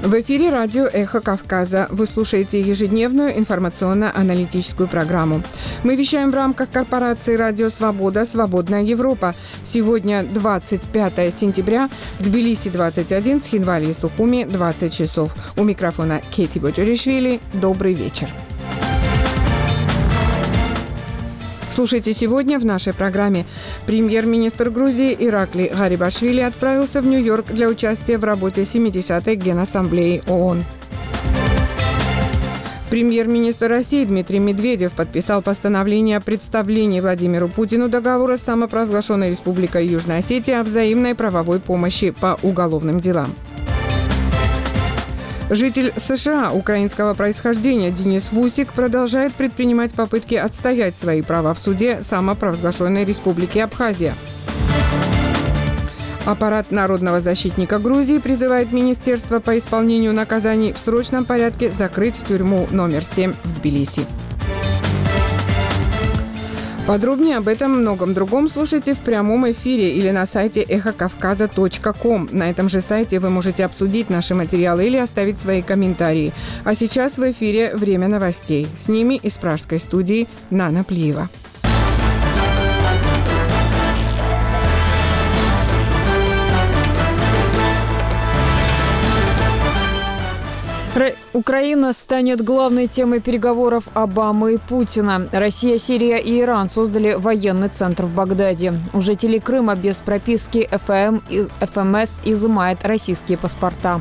В эфире радио «Эхо Кавказа». Вы слушаете ежедневную информационно-аналитическую программу. Мы вещаем в рамках корпорации «Радио Свобода. Свободная Европа». Сегодня 25 сентября, в Тбилиси 21, Цхинвали и Сухуми 20 часов. У микрофона Кейти Боджоришвили. Добрый вечер. Слушайте сегодня в нашей программе. Премьер-министр Грузии Иракли Гарибашвили отправился в Нью-Йорк для участия в работе 70-й Генассамблеи ООН. Премьер-министр России Дмитрий Медведев подписал постановление о представлении Владимиру Путину договора с самопровозглашенной Республикой Южная Осетия о взаимной правовой помощи по уголовным делам. Житель США украинского происхождения Денис Вусик продолжает предпринимать попытки отстоять свои права в суде самопровозглашенной Республики Абхазия. Аппарат Народного защитника Грузии призывает Министерство по исполнению наказаний в срочном порядке закрыть тюрьму номер 7 в Тбилиси. Подробнее об этом и многом другом слушайте в прямом эфире или на сайте эхокавказа.ком. На этом же сайте вы можете обсудить наши материалы или оставить свои комментарии. А сейчас в эфире «Время новостей». С ними из пражской студии Нана Плиева. Украина станет главной темой переговоров Обамы и Путина. Россия, Сирия и Иран создали военный центр в Багдаде. У жителей Крыма без прописки ФМС изымает российские паспорта.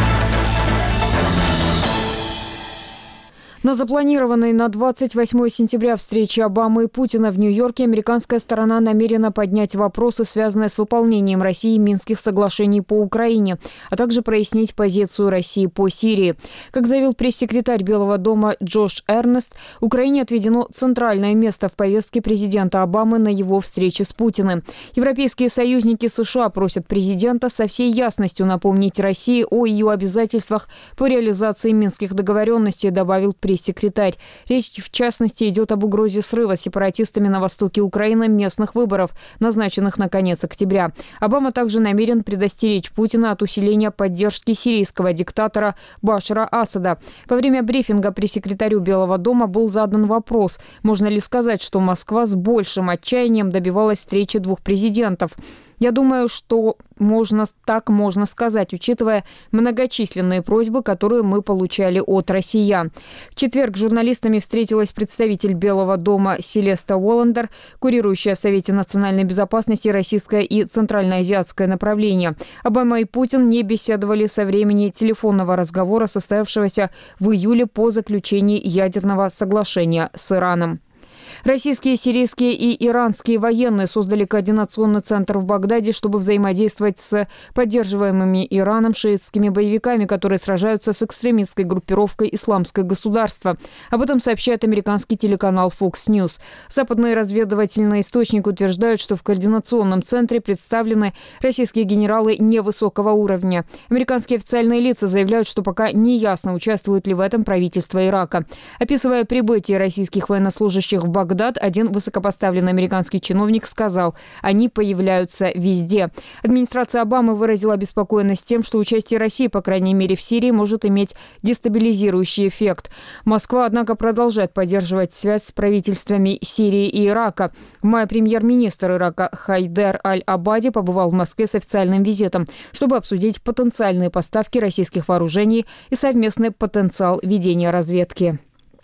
На запланированной на 28 сентября встрече Обамы и Путина в Нью-Йорке американская сторона намерена поднять вопросы, связанные с выполнением России Минских соглашений по Украине, а также прояснить позицию России по Сирии. Как заявил пресс-секретарь Белого дома Джош Эрнест, Украине отведено центральное место в повестке президента Обамы на его встрече с Путиным. Европейские союзники США просят президента со всей ясностью напомнить России о ее обязательствах по реализации Минских договоренностей, добавил пресс-секретарь. Речь, в частности, идет об угрозе срыва сепаратистами на востоке Украины местных выборов, назначенных на конец октября. Обама также намерен предостеречь Путина от усиления поддержки сирийского диктатора Башара Асада. Во время брифинга пресс-секретарю Белого дома был задан вопрос, можно ли сказать, что Москва с большим отчаянием добивалась встречи двух президентов. Я думаю, что можно сказать, учитывая многочисленные просьбы, которые мы получали от россиян. В четверг с журналистами встретилась представитель Белого дома Селеста Уоллендер, курирующая в Совете национальной безопасности российское и центральноазиатское направление. Обама и Путин не беседовали со времени телефонного разговора, состоявшегося в июле по заключении ядерного соглашения с Ираном. Российские, сирийские и иранские военные создали координационный центр в Багдаде, чтобы взаимодействовать с поддерживаемыми Ираном шиитскими боевиками, которые сражаются с экстремистской группировкой «Исламское государство». Об этом сообщает американский телеканал Fox News. Западные разведывательные источники утверждают, что в координационном центре представлены российские генералы невысокого уровня. Американские официальные лица заявляют, что пока не ясно, участвует ли в этом правительство Ирака. Описывая прибытие российских военнослужащих в Багдад, один высокопоставленный американский чиновник сказал, они появляются везде. Администрация Обамы выразила обеспокоенность тем, что участие России, по крайней мере в Сирии, может иметь дестабилизирующий эффект. Москва, однако, продолжает поддерживать связь с правительствами Сирии и Ирака. В мае премьер-министр Ирака Хайдер Аль-Абади побывал в Москве с официальным визитом, чтобы обсудить потенциальные поставки российских вооружений и совместный потенциал ведения разведки.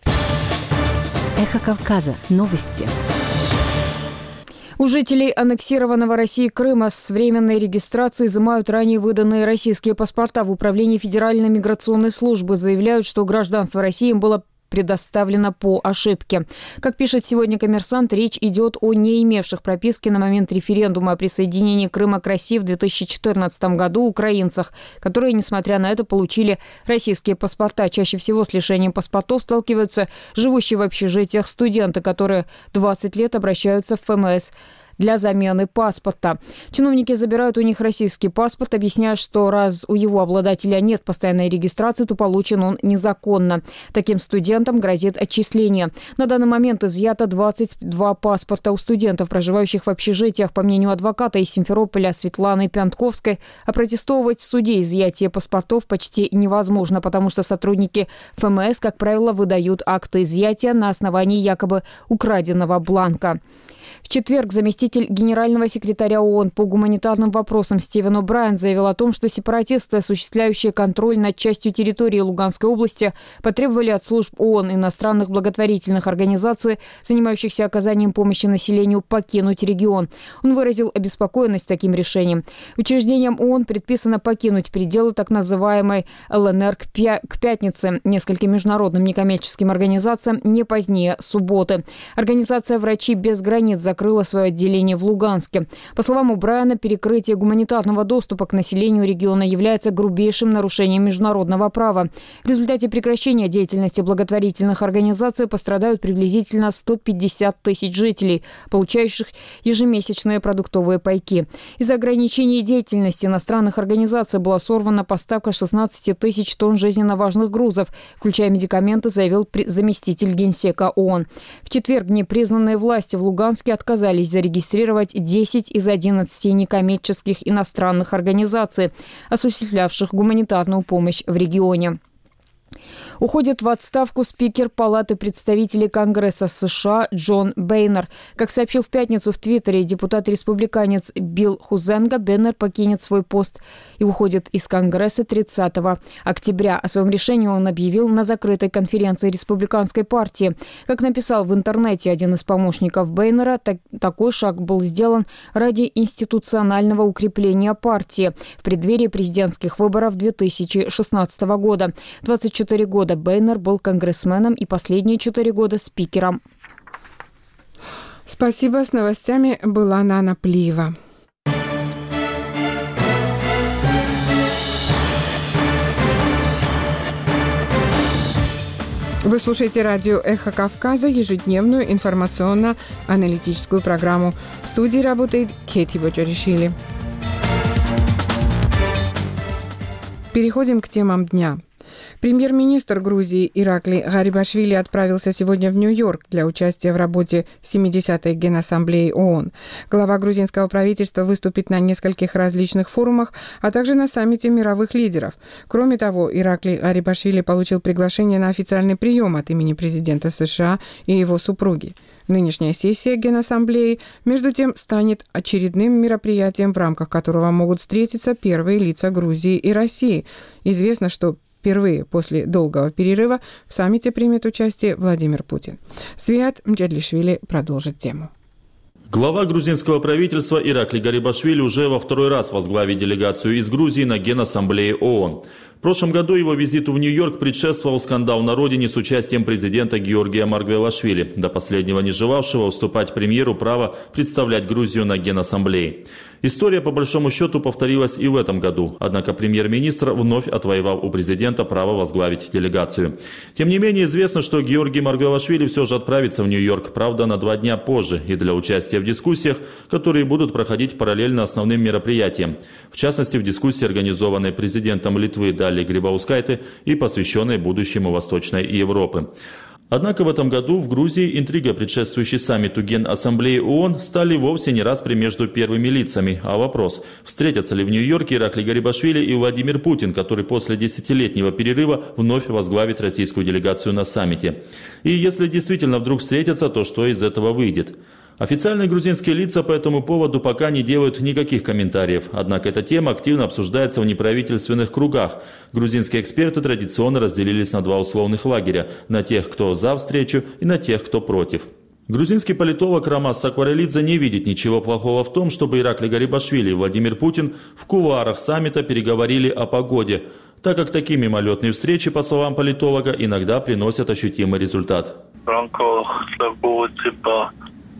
Эхо Кавказа. Новости. У жителей аннексированного Россией Крыма с временной регистрацией изымают ранее выданные российские паспорта. В управлении Федеральной миграционной службы заявляют, что гражданство России им было предоставлено по ошибке. Как пишет сегодня «Коммерсант», речь идет о не имевших прописки на момент референдума о присоединении Крыма к России в 2014 году украинцах, которые, несмотря на это, получили российские паспорта. Чаще всего с лишением паспортов сталкиваются живущие в общежитиях студенты, которые 20 лет обращаются в ФМС для замены паспорта. Чиновники забирают у них российский паспорт, объясняя, что раз у его обладателя нет постоянной регистрации, то получен он незаконно. Таким студентам грозит отчисление. На данный момент изъято 22 паспорта у студентов, проживающих в общежитиях. По мнению адвоката из Симферополя Светланы Пянтковской, опротестовывать в суде изъятие паспортов почти невозможно, потому что сотрудники ФМС, как правило, выдают акты изъятия на основании якобы украденного бланка. В четверг заместитель генерального секретаря ООН по гуманитарным вопросам Стивен О'Брайен заявил о том, что сепаратисты, осуществляющие контроль над частью территории Луганской области, потребовали от служб ООН и иностранных благотворительных организаций, занимающихся оказанием помощи населению, покинуть регион. Он выразил обеспокоенность таким решением. Учреждениям ООН предписано покинуть пределы так называемой ЛНР к пятнице, нескольким международным некоммерческим организациям не позднее субботы. Организация «Врачи без границ» закрыла свое отделение в Луганске. По словам О'Брайена, перекрытие гуманитарного доступа к населению региона является грубейшим нарушением международного права. В результате прекращения деятельности благотворительных организаций пострадают приблизительно 150 тысяч жителей, получающих ежемесячные продуктовые пайки. Из-за ограничений деятельности иностранных организаций была сорвана поставка 16 тысяч тонн жизненно важных грузов, включая медикаменты, заявил заместитель генсека ООН. В четверг непризнанные власти в Луганске отказались зарегистрировать 10 из 11 некоммерческих иностранных организаций, осуществлявших гуманитарную помощь в регионе. Уходит в отставку спикер Палаты представителей Конгресса США Джон Бейнер. Как сообщил в пятницу в Твиттере депутат-республиканец Билл Хузенга, Бейнер покинет свой пост и уходит из Конгресса 30 октября. О своем решении он объявил на закрытой конференции республиканской партии. Как написал в интернете один из помощников Бейнера, такой шаг был сделан ради институционального укрепления партии в преддверии президентских выборов 2016 года. 24 года Бейнер был конгрессменом и последние 4 года спикером. Спасибо. С новостями была Нана Плиева. Вы слушаете радио «Эхо Кавказа», ежедневную информационно-аналитическую программу. В студии работает Кэти Боджаришвили. Переходим к темам дня. Премьер-министр Грузии Иракли Гарибашвили отправился сегодня в Нью-Йорк для участия в работе 70-й Генассамблеи ООН. Глава грузинского правительства выступит на нескольких различных форумах, а также на саммите мировых лидеров. Кроме того, Иракли Гарибашвили получил приглашение на официальный прием от имени президента США и его супруги. Нынешняя сессия Генассамблеи, между тем, станет очередным мероприятием, в рамках которого могут встретиться первые лица Грузии и России. Известно, что впервые после долгого перерыва в саммите примет участие Владимир Путин. Свят Мджадлишвили продолжит тему. Глава грузинского правительства Иракли Гарибашвили уже во второй раз возглавит делегацию из Грузии на Генассамблее ООН. В прошлом году его визиту в Нью-Йорк предшествовал скандал на родине с участием президента Георгия Маргвелашвили, до последнего не желавшего уступать премьеру право представлять Грузию на Генассамблее. История по большому счету повторилась и в этом году, однако премьер-министр вновь отвоевал у президента право возглавить делегацию. Тем не менее, известно, что Георгий Маргвелашвили все же отправится в Нью-Йорк, правда, на 2 дня позже, и для участия в дискуссиях, которые будут проходить параллельно основным мероприятиям. В частности, в дискуссии, организованной президентом Литвы Далией Грибаускайте и посвященной будущему Восточной Европы. Однако в этом году в Грузии интрига, предшествующей саммиту Генассамблеи ООН, стали вовсе не распри между первыми лицами, а вопрос, встретятся ли в Нью-Йорке Иракли Гарибашвили и Владимир Путин, который после 10-летнего перерыва вновь возглавит российскую делегацию на саммите. И если действительно вдруг встретятся, то что из этого выйдет? Официальные грузинские лица по этому поводу пока не делают никаких комментариев, однако эта тема активно обсуждается в неправительственных кругах. Грузинские эксперты традиционно разделились на 2 условных лагеря – на тех, кто за встречу, и на тех, кто против. Грузинский политолог Рамаз Сакварелидзе не видит ничего плохого в том, чтобы Иракли Гарибашвили и Владимир Путин в кулуарах саммита переговорили о погоде, так как такие мимолетные встречи, по словам политолога, иногда приносят ощутимый результат. В рамках такого типа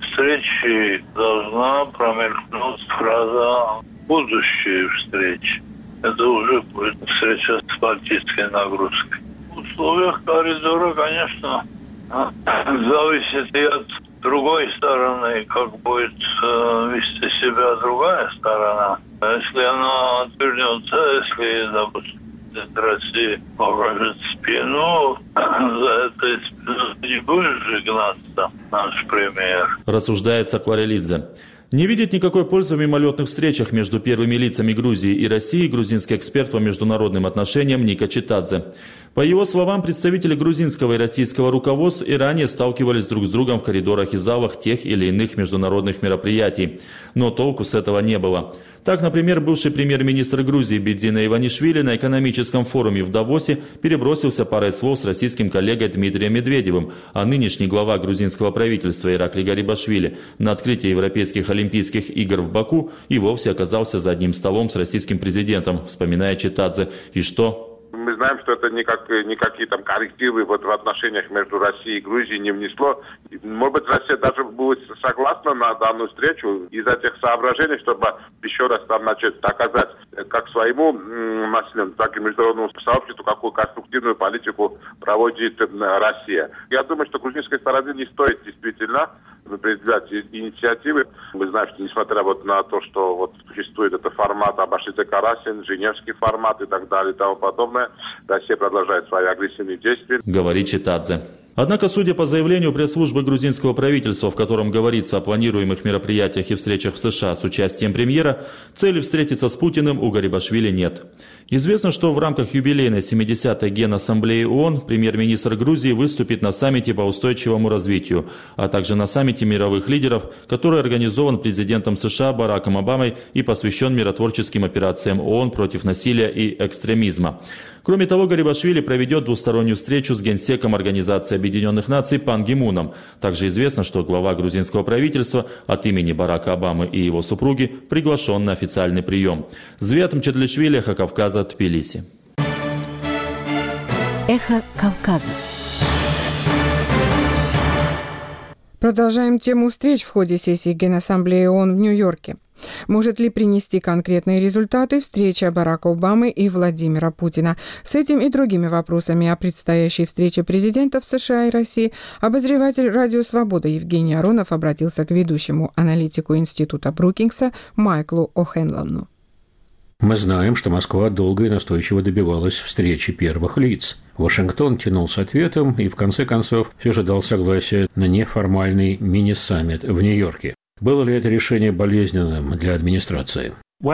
встречи должна промелькнуть фраза «будущие встречи». Это уже будет встреча с политической нагрузкой. В условиях коридора, конечно, зависит и от другой стороны, как будет вести себя другая сторона. Если она отвернется, если, допустим, Россия покажет спину, за этой спиной не будешь же гнаться, наш премьер. Рассуждает Сакварелидзе. Не видит никакой пользы в мимолетных встречах между первыми лицами Грузии и России грузинский эксперт по международным отношениям Ника Читадзе. По его словам, представители грузинского и российского руководств и ранее сталкивались друг с другом в коридорах и залах тех или иных международных мероприятий. Но толку с этого не было. Так, например, бывший премьер-министр Грузии Бедзина Иванишвили на экономическом форуме в Давосе перебросился парой слов с российским коллегой Дмитрием Медведевым, а нынешний глава грузинского правительства Иракли Гарибашвили на открытии Европейских Олимпийских игр в Баку и вовсе оказался за одним столом с российским президентом, вспоминая Читадзе. И что? Мы знаем, что это никакие там коррективы в отношениях между Россией и Грузией не внесло. Может быть, Россия даже будет согласна на данную встречу из-за тех соображений, чтобы еще раз там, доказать как своему населению, так и международному сообществу, какую конструктивную политику проводит Россия. Я думаю, что грузинской стороне не стоит действительно предпринимать инициативы. Мы знаем, что несмотря на то, что существует этот формат Абашидзе-Карасин, Женевский формат и так далее и тому подобное, Россия продолжает свои агрессивные действия. Говорит Читадзе. Однако, судя по заявлению пресс-службы грузинского правительства, в котором говорится о планируемых мероприятиях и встречах в США с участием премьера, цели встретиться с Путиным у Гарибашвили нет. Известно, что в рамках юбилейной 70-й Генассамблеи ООН премьер-министр Грузии выступит на саммите по устойчивому развитию, а также на саммите мировых лидеров, который организован президентом США Бараком Обамой и посвящен миротворческим операциям ООН против насилия и экстремизма. Кроме того, Гарибашвили проведет двустороннюю встречу с генсеком Организации Объединенных Наций Пан Ги Муном. Также известно, что глава грузинского правительства от имени Барака Обамы и его супруги приглашен на официальный прием. Звят Мчедлишвили, Эхо Кавказа, Тбилиси. Эхо Кавказа. Продолжаем тему встреч в ходе сессии Генассамблеи ООН в Нью-Йорке. Может ли принести конкретные результаты встреча Барака Обамы и Владимира Путина? С этим и другими вопросами о предстоящей встрече президентов США и России обозреватель «Радио Свобода» Евгений Аронов обратился к ведущему аналитику Института Брукингса Майклу О'Хенлону. Мы знаем, что Москва долго и настойчиво добивалась встречи первых лиц. Вашингтон тянул с ответом и, в конце концов, все же дал согласие на неформальный мини-саммит в Нью-Йорке. Было ли это решение болезненным для администрации?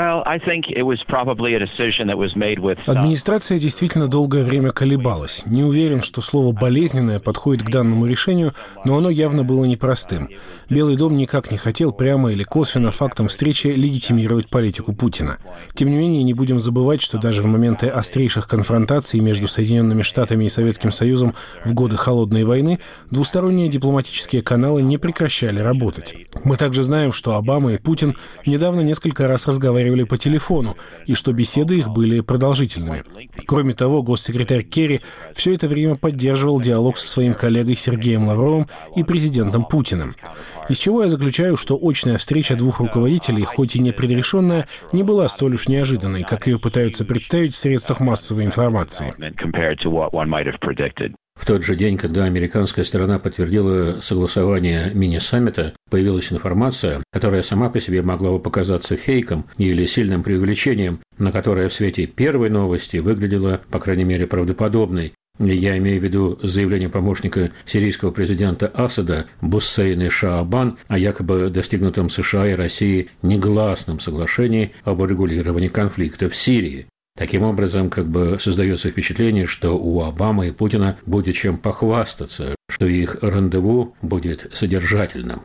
Администрация действительно долгое время колебалась. Не уверен, что слово «болезненное» подходит к данному решению, но оно явно было непростым. Белый дом никак не хотел прямо или косвенно фактом встречи легитимировать политику Путина. Тем не менее, не будем забывать, что даже в моменты острейших конфронтаций между Соединенными Штатами и Советским Союзом в годы Холодной войны двусторонние дипломатические каналы не прекращали работать. Мы также знаем, что Обама и Путин недавно несколько раз разговаривали по телефону, и что беседы их были продолжительными. Кроме того, госсекретарь Керри все это время поддерживал диалог со своим коллегой Сергеем Лавровым и президентом Путиным. Из чего я заключаю, что очная встреча двух руководителей, хоть и не предрешенная, не была столь уж неожиданной, как ее пытаются представить в средствах массовой информации. В тот же день, когда американская сторона подтвердила согласование мини-саммита, появилась информация, которая сама по себе могла бы показаться фейком или сильным преувеличением, но которая в свете первой новости выглядела, по крайней мере, правдоподобной. Я имею в виду заявление помощника сирийского президента Асада Буссейн Шаабан о якобы достигнутом США и России негласном соглашении об урегулировании конфликта в Сирии. Таким образом, создается впечатление, что у Обамы и Путина будет чем похвастаться, что их рандеву будет содержательным.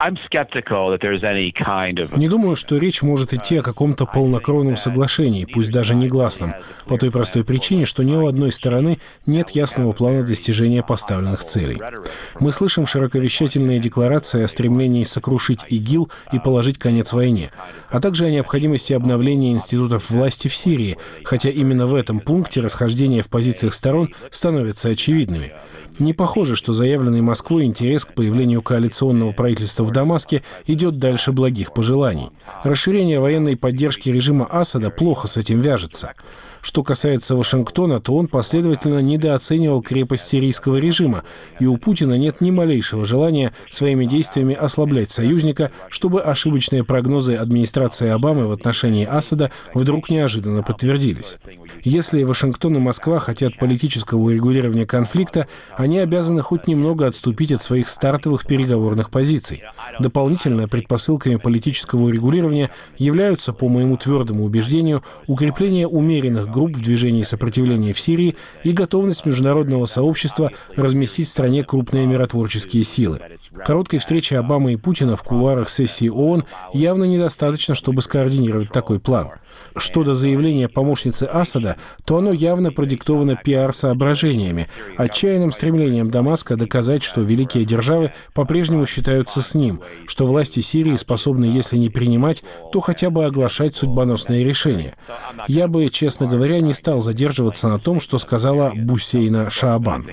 Не думаю, что речь может идти о каком-то полнокровном соглашении, пусть даже негласном, по той простой причине, что ни у одной стороны нет ясного плана достижения поставленных целей. Мы слышим широковещательные декларации о стремлении сокрушить ИГИЛ и положить конец войне, а также о необходимости обновления институтов власти в Сирии, хотя именно в этом пункте расхождения в позициях сторон становятся очевидными. Не похоже, что заявленный Москвой интерес к появлению коалиционного правительства в Дамаске идет дальше благих пожеланий. Расширение военной поддержки режима Асада плохо с этим вяжется. Что касается Вашингтона, то он последовательно недооценивал крепость сирийского режима, и у Путина нет ни малейшего желания своими действиями ослаблять союзника, чтобы ошибочные прогнозы администрации Обамы в отношении Асада вдруг неожиданно подтвердились. Если Вашингтон и Москва хотят политического урегулирования конфликта, они обязаны хоть немного отступить от своих стартовых переговорных позиций. Дополнительно предпосылками политического урегулирования являются, по моему твердому убеждению, укрепление умеренных групп в движении сопротивления в Сирии и готовность международного сообщества разместить в стране крупные миротворческие силы. Короткой встречи Обамы и Путина в кулуарах сессии ООН явно недостаточно, чтобы скоординировать такой план. Что до заявления помощницы Асада, то оно явно продиктовано пиар-соображениями, отчаянным стремлением Дамаска доказать, что великие державы по-прежнему считаются с ним, что власти Сирии способны, если не принимать, то хотя бы оглашать судьбоносные решения. Я бы, честно говоря, не стал задерживаться на том, что сказала Бусейна Шаабан.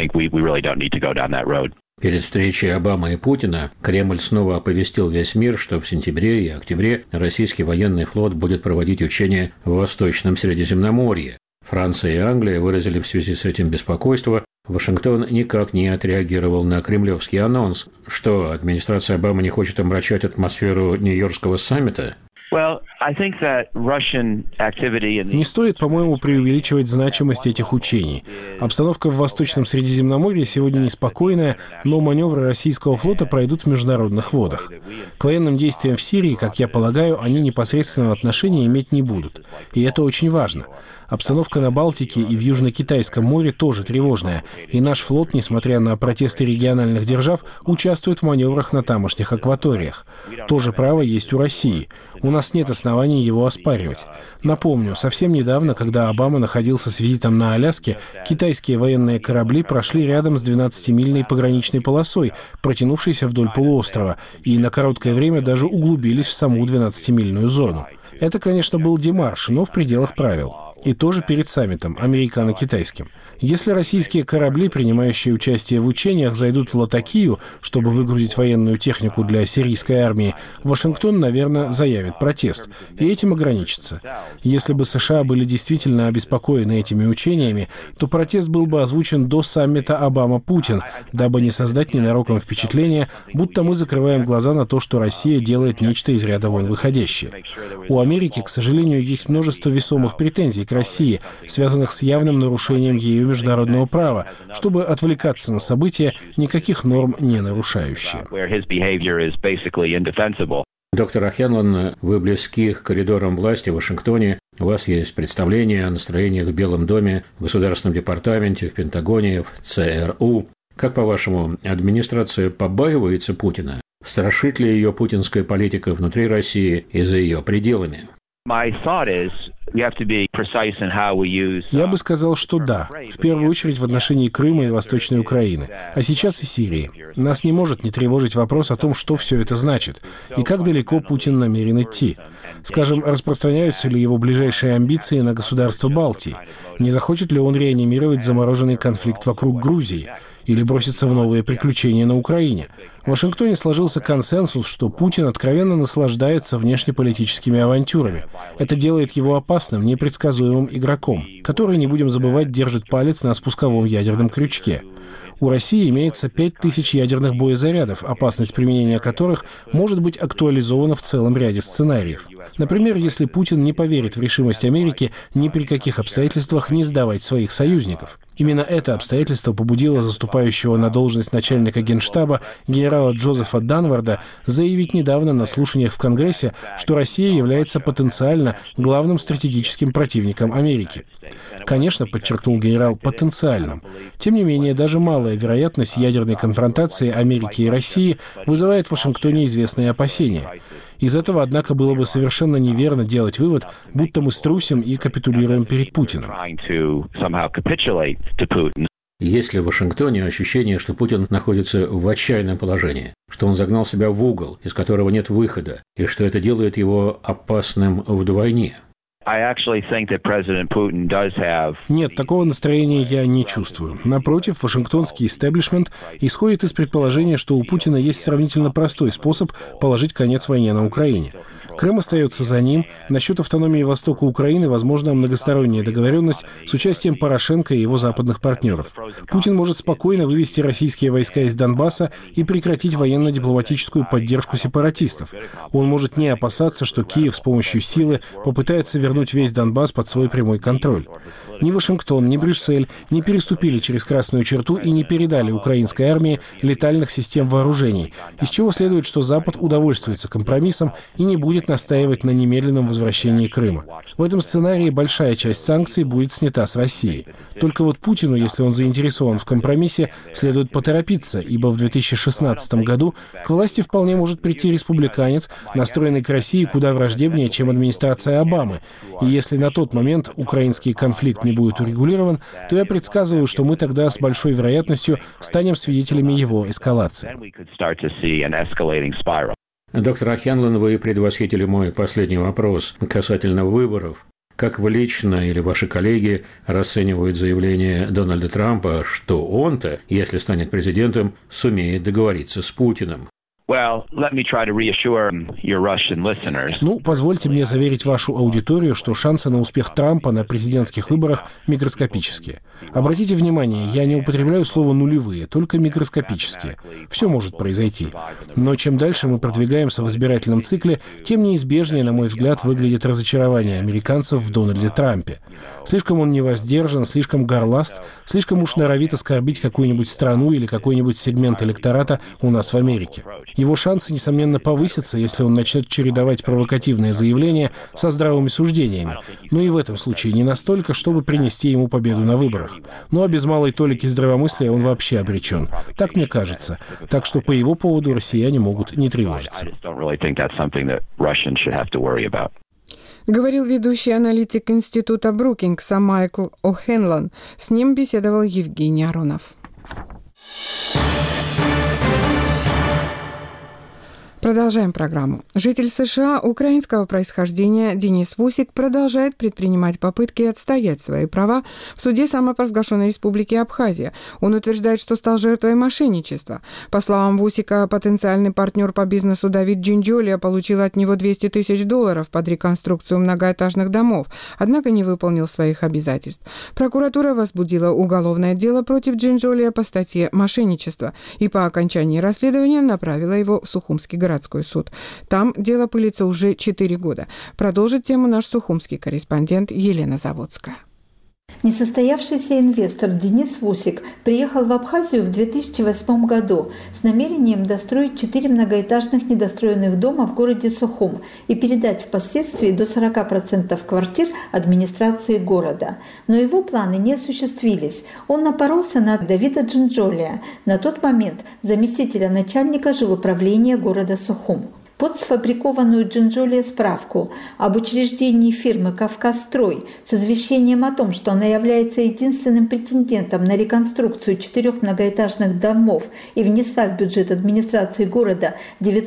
Перед встречей Обамы и Путина Кремль снова оповестил весь мир, что в сентябре и октябре российский военный флот будет проводить учения в Восточном Средиземноморье. Франция и Англия выразили в связи с этим беспокойство. Вашингтон никак не отреагировал на кремлевский анонс. Что, администрация Обамы не хочет омрачать атмосферу Нью-Йоркского саммита? Не стоит, по-моему, преувеличивать значимость этих учений. Обстановка в Восточном Средиземноморье сегодня неспокойная, но маневры российского флота пройдут в международных водах. К военным действиям в Сирии, как я полагаю, они непосредственного отношения иметь не будут. И это очень важно. Обстановка на Балтике и в Южно-Китайском море тоже тревожная, и наш флот, несмотря на протесты региональных держав, участвует в маневрах на тамошних акваториях. То же право есть у России. У нас нет оснований его оспаривать. Напомню, совсем недавно, когда Обама находился с визитом на Аляске, китайские военные корабли прошли рядом с 12-мильной пограничной полосой, протянувшейся вдоль полуострова, и на короткое время даже углубились в саму 12-мильную зону. Это, конечно, был демарш, но в пределах правил. И тоже перед саммитом, американо-китайским. Если российские корабли, принимающие участие в учениях, зайдут в Латакию, чтобы выгрузить военную технику для сирийской армии, Вашингтон, наверное, заявит протест. И этим ограничится. Если бы США были действительно обеспокоены этими учениями, то протест был бы озвучен до саммита Обама-Путин, дабы не создать ненароком впечатление, будто мы закрываем глаза на то, что Россия делает нечто из ряда вон выходящее. У Америки, к сожалению, есть множество весомых претензий к России, связанных с явным нарушением ею международного права, чтобы отвлекаться на события, никаких норм не нарушающие. Доктор Ахьянлан, вы близки к коридорам власти в Вашингтоне. У вас есть представление о настроениях в Белом доме, в Государственном департаменте, в Пентагоне, в ЦРУ. Как, по-вашему, администрация побаивается Путина? Страшит ли ее путинская политика внутри России и за ее пределами? Я бы сказал, что да. В первую очередь в отношении Крыма и Восточной Украины. А сейчас и Сирии. Нас не может не тревожить вопрос о том, что все это значит, и как далеко Путин намерен идти. Скажем, распространяются ли его ближайшие амбиции на государства Балтии? Не захочет ли он реанимировать замороженный конфликт вокруг Грузии? Или броситься в новые приключения на Украине? В Вашингтоне сложился консенсус, что Путин откровенно наслаждается внешнеполитическими авантюрами. Это делает его опасным, непредсказуемым игроком, который, не будем забывать, держит палец на спусковом ядерном крючке. У России имеется 5000 ядерных боезарядов, опасность применения которых может быть актуализована в целом ряде сценариев. Например, если Путин не поверит в решимость Америки ни при каких обстоятельствах не сдавать своих союзников. Именно это обстоятельство побудило заступающего на должность начальника Генштаба генерала Джозефа Данварда заявить недавно на слушаниях в Конгрессе, что Россия является потенциально главным стратегическим противником Америки. Конечно, подчеркнул генерал, потенциальным. Тем не менее, даже малая вероятность ядерной конфронтации Америки и России вызывает в Вашингтоне известные опасения. Из этого, однако, было бы совершенно неверно делать вывод, будто мы струсим и капитулируем перед Путиным. Есть ли в Вашингтоне ощущение, что Путин находится в отчаянном положении, что он загнал себя в угол, из которого нет выхода, и что это делает его опасным вдвойне? Нет, такого настроения я не чувствую. Напротив, вашингтонский истеблишмент исходит из предположения, что у Путина есть сравнительно простой способ положить конец войне на Украине. Крым остается за ним. Насчет автономии востока Украины возможна многосторонняя договоренность с участием Порошенко и его западных партнеров. Путин может спокойно вывести российские войска из Донбасса и прекратить военно-дипломатическую поддержку сепаратистов. Он может не опасаться, что Киев с помощью силы попытается вернуть весь Донбасс под свой прямой контроль. Ни Вашингтон, ни Брюссель не переступили через красную черту и не передали украинской армии летальных систем вооружений, из чего следует, что Запад удовольствуется компромиссом и не будет настаивать на немедленном возвращении Крыма. В этом сценарии большая часть санкций будет снята с России. Только вот Путину, если он заинтересован в компромиссе, следует поторопиться, ибо в 2016 году к власти вполне может прийти республиканец, настроенный к России куда враждебнее, чем администрация Обамы. И если на тот момент украинский конфликт не будет урегулирован, то я предсказываю, что мы тогда с большой вероятностью станем свидетелями его эскалации. Доктор Охенлон, вы предвосхитили мой последний вопрос касательно выборов. Как вы лично или ваши коллеги расценивают заявление Дональда Трампа, что он-то, если станет президентом, сумеет договориться с Путиным? Позвольте мне заверить вашу аудиторию, что шансы на успех Трампа на президентских выборах микроскопические. Обратите внимание, я не употребляю слово «нулевые», только микроскопические. Все может произойти. Но чем дальше мы продвигаемся в избирательном цикле, тем неизбежнее, на мой взгляд, выглядит разочарование американцев в Дональде Трампе. Слишком он невоздержан, слишком горласт, слишком уж норовит оскорбить какую-нибудь страну или какой-нибудь сегмент электората у нас в Америке. Его шансы, несомненно, повысятся, если он начнет чередовать провокативные заявления со здравыми суждениями. Но и в этом случае не настолько, чтобы принести ему победу на выборах. Ну а без малой толики здравомыслия он вообще обречен. Так мне кажется. Так что по его поводу россияне могут не тревожиться. Говорил ведущий аналитик института Брукингса Майкл О'Хенлон. С ним беседовал Евгений Аронов. Продолжаем программу. Житель США украинского происхождения Денис Вусик продолжает предпринимать попытки отстоять свои права в суде самопровозглашенной республики Абхазия. Он утверждает, что стал жертвой мошенничества. По словам Вусика, потенциальный партнер по бизнесу Давид Джинджолия получил от него $200 тысяч под реконструкцию многоэтажных домов, однако не выполнил своих обязательств. Прокуратура возбудила уголовное дело против Джинджолия по статье «Мошенничество» и по окончании расследования направила его в Сухумский городской суд. Там дело пылится уже 4 года. Продолжит тему наш сухумский корреспондент Елена Заводская. Несостоявшийся инвестор Денис Вусик приехал в Абхазию в 2008 году с намерением достроить 4 многоэтажных недостроенных дома в городе Сухум и передать впоследствии до 40% квартир администрации города. Но его планы не осуществились. Он напоролся на Давида Джинджолия, на тот момент заместителя начальника жилуправления города Сухум. Под сфабрикованную Джинджолия справку об учреждении фирмы «Кавказстрой» с извещением о том, что она является единственным претендентом на реконструкцию 4 многоэтажных домов и внесла в бюджет администрации города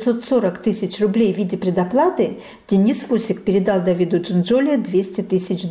940 тысяч рублей в виде предоплаты, Денис Вусик передал Давиду Джинджолия $200 тысяч.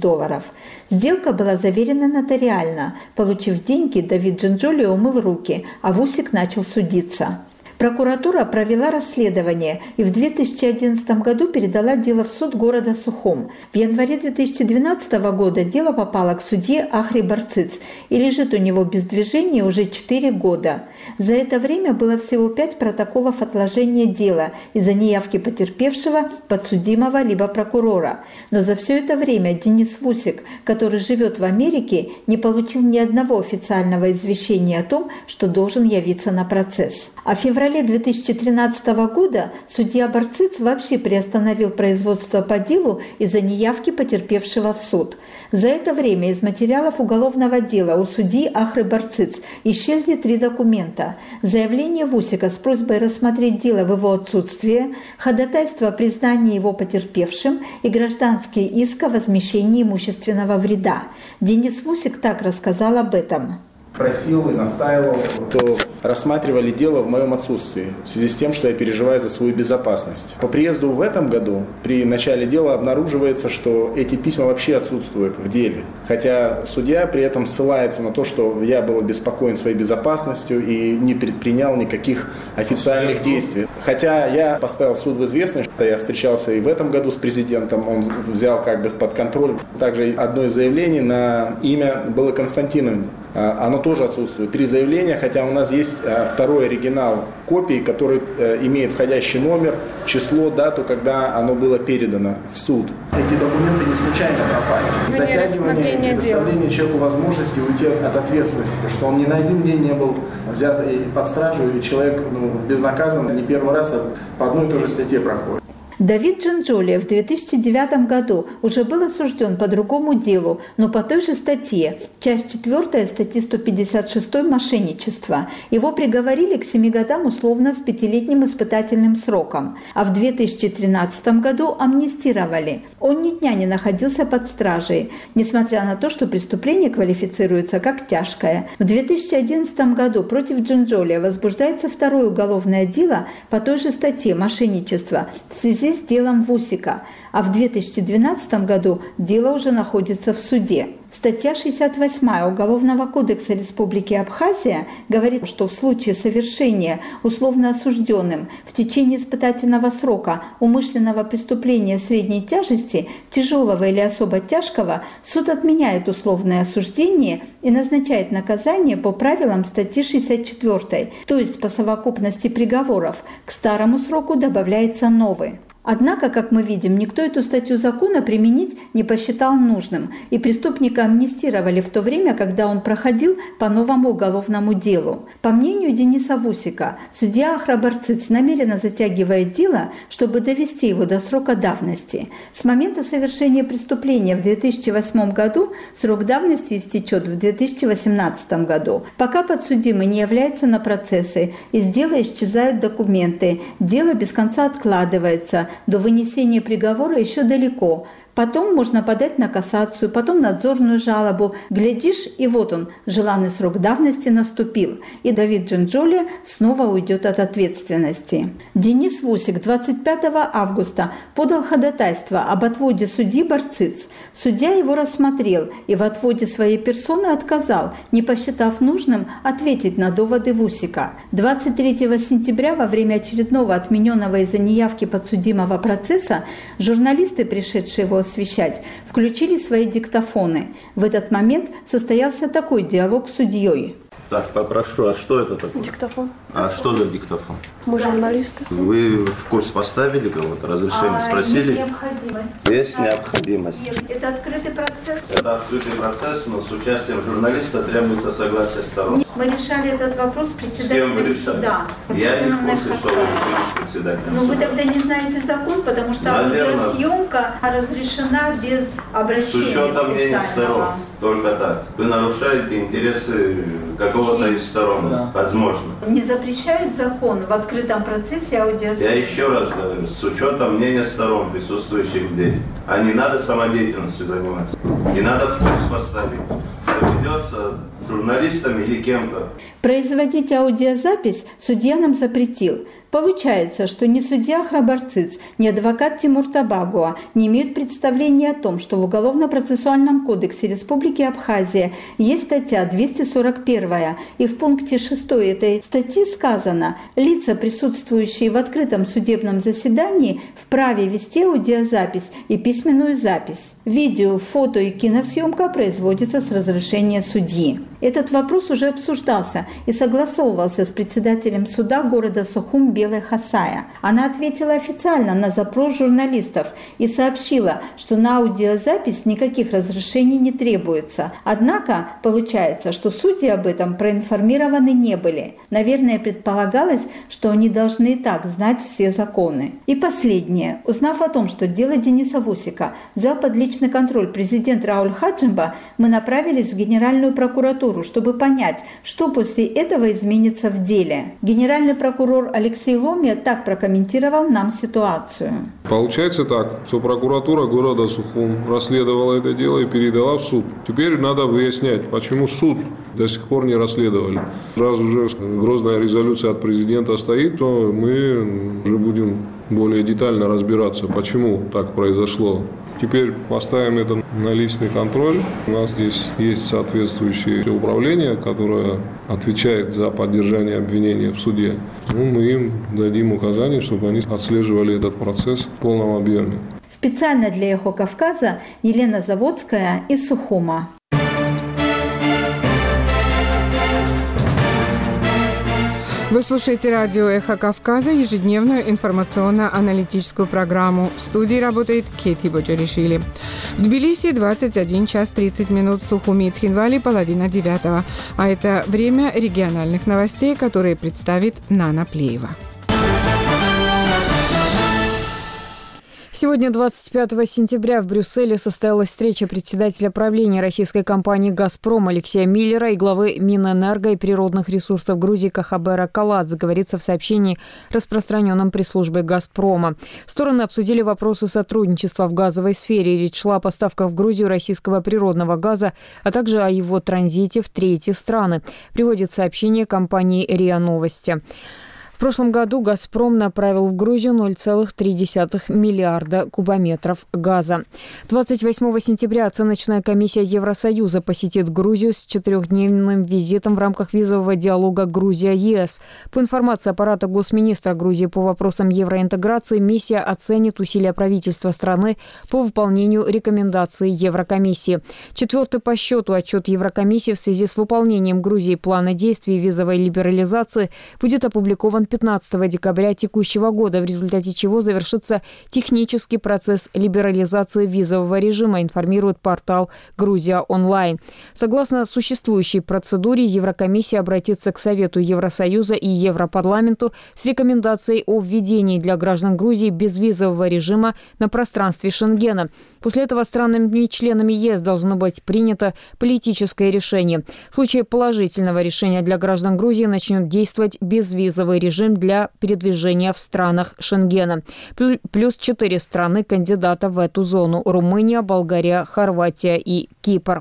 Сделка была заверена нотариально. Получив деньги, Давид Джинджолия умыл руки, а Вусик начал судиться. Прокуратура провела расследование и в 2011 году передала дело в суд города Сухум. В январе 2012 года дело попало к судье Ахри Барциц и лежит у него без движения уже 4 года. За это время было всего 5 протоколов отложения дела из-за неявки потерпевшего, подсудимого либо прокурора. Но за все это время Денис Вусик, который живет в Америке, не получил ни одного официального извещения о том, что должен явиться на процесс. А в феврале 2013 года судья Барциц вообще приостановил производство по делу из-за неявки потерпевшего в суд. За это время из материалов уголовного дела у судьи Ахры Барциц исчезли 3 документа: заявление Вусика с просьбой рассмотреть дело в его отсутствие, ходатайство о признании его потерпевшим и гражданский иск о возмещении имущественного вреда. Денис Вусик так рассказал об этом. Просил и настаивал, что рассматривали дело в моем отсутствии, в связи с тем, что я переживаю за свою безопасность. По приезду в этом году, при начале дела обнаруживается, что эти письма вообще отсутствуют в деле. Хотя судья при этом ссылается на то, что я был обеспокоен своей безопасностью и не предпринял никаких официальных действий. Хотя я поставил суд в известность, что я встречался и в этом году с президентом, он взял как бы под контроль. Также одно из заявлений на имя было Константиновне. Оно тоже отсутствует. 3 заявления, хотя у нас есть второй оригинал копии, который имеет входящий номер, число, дату, когда оно было передано в суд. Эти документы не случайно пропали. Затягивание и предоставление человеку возможности уйти от ответственности, потому что он ни на один день не был взят под стражу, и человек безнаказанно не первый раз по одной и той же статье проходит. Давид Джанджолия в 2009 году уже был осужден по другому делу, но по той же статье, часть 4 статьи 156 «Мошенничество». Его приговорили к 7 годам условно с 5-летним испытательным сроком, а в 2013 году амнистировали. Он ни дня не находился под стражей, несмотря на то, что преступление квалифицируется как тяжкое. В 2011 году против Джанджолия возбуждается второе уголовное дело по той же статье «Мошенничество» в связи с делом Вусика, а в 2012 году дело уже находится в суде. Статья 68 Уголовного кодекса Республики Абхазия говорит, что в случае совершения условно осужденным в течение испытательного срока умышленного преступления средней тяжести, тяжелого или особо тяжкого, суд отменяет условное осуждение и назначает наказание по правилам статьи 64, то есть по совокупности приговоров к старому сроку добавляется новый. Однако, как мы видим, никто эту статью закона применить не посчитал нужным, и преступника амнистировали в то время, когда он проходил по новому уголовному делу. По мнению Дениса Вусика, судья Ахрабарцыц намеренно затягивает дело, чтобы довести его до срока давности. С момента совершения преступления в 2008 году срок давности истечет в 2018 году. Пока подсудимый не является на процессы, из дела исчезают документы, дело без конца откладывается, до вынесения приговора еще далеко. Потом можно подать на кассацию, потом надзорную жалобу. Глядишь, и вот он, желанный срок давности наступил. И Давид Джанджолия снова уйдет от ответственности. Денис Вусик 25 августа подал ходатайство об отводе судьи Барцыц. Судья его рассмотрел и в отводе своей персоны отказал, не посчитав нужным ответить на доводы Вусика. 23 сентября во время очередного отмененного из-за неявки подсудимого процесса журналисты, пришедшие его освещать, включили свои диктофоны. В этот момент состоялся такой диалог с судьей. Так, попрошу, а что это такое? Диктофон. А что за диктофон? Мы журналисты. Вы в курс поставили кого-то? Разрешение спросили? Нет необходимости. Есть необходимость. Нет, это открытый процесс. Это открытый процесс, но с участием журналиста требуется согласие сторон. Мы решали этот вопрос с председателем суда. Я не в курсе, что вы решили с председателем. Но вы тогда не знаете закон, потому что аудиосъемка разрешена без обращения специального. С учетом мнения сторон. Только так. Вы нарушаете интересы какого-то из сторон. Да. Возможно. Не запрещает закон в открытом процессе аудиосъемки? Я еще раз говорю, с учетом мнения сторон, присутствующих в деле. А не надо самодеятельностью заниматься. Не надо в курс поставить, что ведется журналистами или кем-то. Производить аудиозапись судья нам запретил. Получается, что ни судья Ахрабарцыц, ни адвокат Тимур Табагуа не имеют представления о том, что в Уголовно-процессуальном кодексе Республики Абхазия есть статья 241, и в пункте 6 этой статьи сказано: лица, присутствующие в открытом судебном заседании, вправе вести аудиозапись и письменную запись. Видео, фото и киносъемка производится с разрешения судьи. Этот вопрос уже обсуждался и согласовывался с председателем суда города Сухум Белой Хасая. Она ответила официально на запрос журналистов и сообщила, что на аудиозапись никаких разрешений не требуется. Однако получается, что судьи об этом проинформированы не были. Наверное, предполагалось, что они должны и так знать все законы. И последнее. Узнав о том, что дело Дениса Вусика взял под личный контроль президент Рауль Хаджимба, мы направились в Генеральную прокуратуру прокуратуру, чтобы понять, что после этого изменится в деле. Генеральный прокурор Алексей Ломья так прокомментировал нам ситуацию. Получается так, что прокуратура города Сухум расследовала это дело и передала в суд. Теперь надо выяснять, почему суд до сих пор не расследовали. Раз уже грозная резолюция от президента стоит, то мы уже будем более детально разбираться, почему так произошло. Теперь поставим это на личный контроль. У нас здесь есть соответствующее управление, которое отвечает за поддержание обвинения в суде. Мы им дадим указания, чтобы они отслеживали этот процесс в полном объеме. Специально для «Эхо Кавказа» Елена Заводская из Сухума. Вы слушаете радио «Эхо Кавказа», ежедневную информационно-аналитическую программу. В студии работает Кети Боджаришвили. В Тбилиси 21 час 30 минут, в Сухуми и Цхинвале 8:30. А это время региональных новостей, которые представит Нана Плеева. Сегодня, 25 сентября, в Брюсселе состоялась встреча председателя правления российской компании «Газпром» Алексея Миллера и главы Минэнерго и природных ресурсов Грузии Кахабера Каладзе, говорится в сообщении, распространенном пресс-службой «Газпрома». Стороны обсудили вопросы сотрудничества в газовой сфере. Речь шла о поставках в Грузию российского природного газа, а также о его транзите в третьи страны, приводит сообщение компании РИА Новости. В прошлом году «Газпром» направил в Грузию 0,3 миллиарда кубометров газа. 28 сентября оценочная комиссия Евросоюза посетит Грузию с 4-дневным визитом в рамках визового диалога Грузия-ЕС. По информации аппарата госминистра Грузии по вопросам евроинтеграции, миссия оценит усилия правительства страны по выполнению рекомендаций Еврокомиссии. 4-й по счету отчет Еврокомиссии в связи с выполнением Грузии плана действий визовой либерализации будет опубликован 15 декабря текущего года, в результате чего завершится технический процесс либерализации визового режима, информирует портал «Грузия онлайн». Согласно существующей процедуре, Еврокомиссия обратится к Совету Евросоюза и Европарламенту с рекомендацией о введении для граждан Грузии безвизового режима на пространстве Шенгена. После этого странами-членами ЕС должно быть принято политическое решение. В случае положительного решения для граждан Грузии начнет действовать безвизовый режим для передвижения в странах Шенгена. Плюс 4 страны-кандидата в эту зону – Румыния, Болгария, Хорватия и Кипр.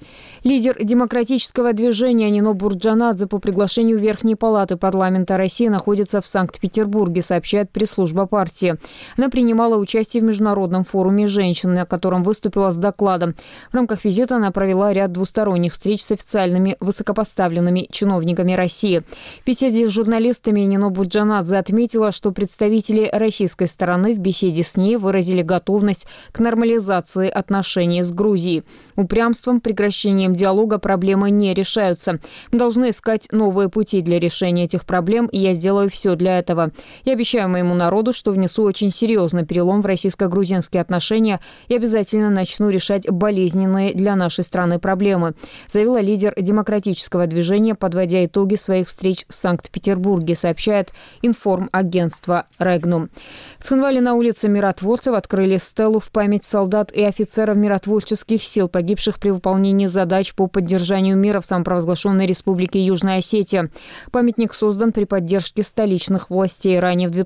Лидер демократического движения Нино Бурджанадзе по приглашению Верхней палаты парламента России находится в Санкт-Петербурге, сообщает пресс-служба партии. Она принимала участие в международном форуме женщин, на котором выступила с докладом. В рамках визита она провела ряд двусторонних встреч с официальными высокопоставленными чиновниками России. В беседе с журналистами Нино Бурджанадзе отметила, что представители российской стороны в беседе с ней выразили готовность к нормализации отношений с Грузией. Упрямством, прекращением диалога проблемы не решаются. Мы должны искать новые пути для решения этих проблем, и я сделаю все для этого. Я обещаю моему народу, что внесу очень серьезный перелом в российско-грузинские отношения и обязательно начну решать болезненные для нашей страны проблемы, заявила лидер демократического движения, подводя итоги своих встреч в Санкт-Петербурге, сообщает информагентство «Регнум». В Цхинвале на улице Миротворцев открыли стелу в память солдат и офицеров миротворческих сил, погибших при выполнении задач по поддержанию мира в самопровозглашенной республике Южная Осетия. Памятник создан при поддержке столичных властей. Ранее в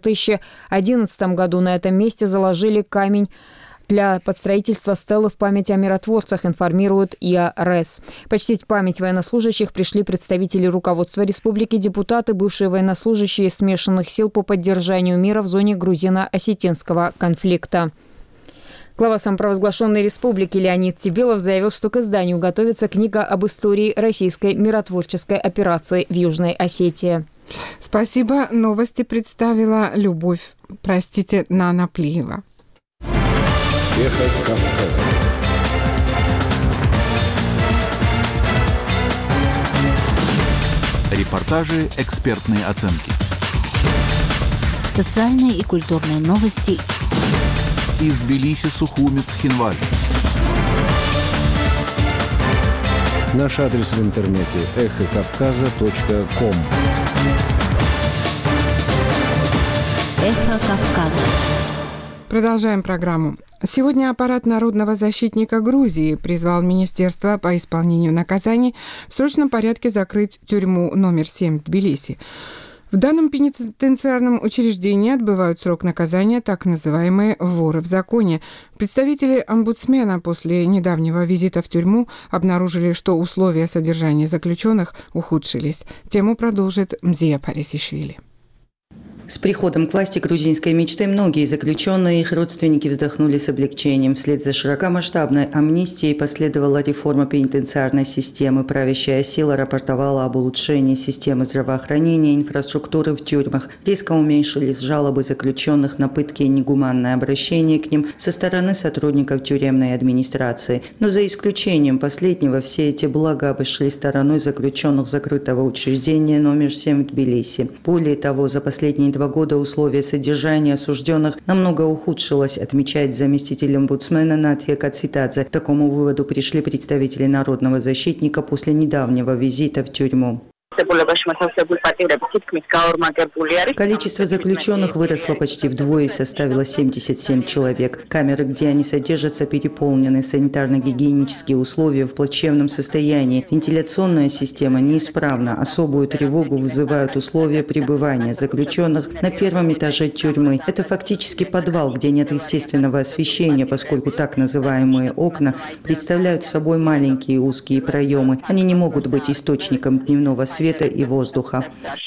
2011 году на этом месте заложили камень для подстроительства стелы в память о миротворцах, информирует ИАРС. Почтить память военнослужащих пришли представители руководства республики, депутаты, бывшие военнослужащие смешанных сил по поддержанию мира в зоне грузино-осетинского конфликта. Глава самопровозглашенной республики Леонид Тебелов заявил, что к изданию готовится книга об истории российской миротворческой операции в Южной Осетии. Спасибо. Новости представила Нана Плиева. Эхо Кавказа. Репортажи, экспертные оценки. Социальные и культурные новости. Из Тбилиси, Сухуми, Цхинвале. Наш адрес в интернете эхокавказа.ком. Эхо Кавказа. Продолжаем программу. Сегодня аппарат народного защитника Грузии призвал Министерство по исполнению наказаний в срочном порядке закрыть тюрьму номер 7 в Тбилиси. В данном пенитенциарном учреждении отбывают срок наказания так называемые «воры в законе». Представители омбудсмена после недавнего визита в тюрьму обнаружили, что условия содержания заключенных ухудшились. Тему продолжит Мзия Парисишвили. С приходом к власти грузинской мечты многие заключенные и их родственники вздохнули с облегчением. Вслед за широкомасштабной амнистией последовала реформа пенитенциарной системы. Правящая сила рапортовала об улучшении системы здравоохранения и инфраструктуры в тюрьмах. Резко уменьшились жалобы заключенных на пытки и негуманное обращение к ним со стороны сотрудников тюремной администрации. Но за исключением последнего все эти блага обошли стороной заключенных закрытого учреждения номер 7 в Тбилиси. Более того, за последние 2 года условия содержания осужденных намного ухудшилось, отмечает заместитель омбудсмена Натья Кацитадзе. К такому выводу пришли представители народного защитника после недавнего визита в тюрьму. Количество заключенных выросло почти вдвое и составило 77 человек. Камеры, где они содержатся, переполнены. Санитарно-гигиенические условия в плачевном состоянии. Вентиляционная система неисправна. Особую тревогу вызывают условия пребывания заключенных на первом этаже тюрьмы. Это фактически подвал, где нет естественного освещения, поскольку так называемые окна представляют собой маленькие узкие проемы. Они не могут быть источником дневного света и воздуха.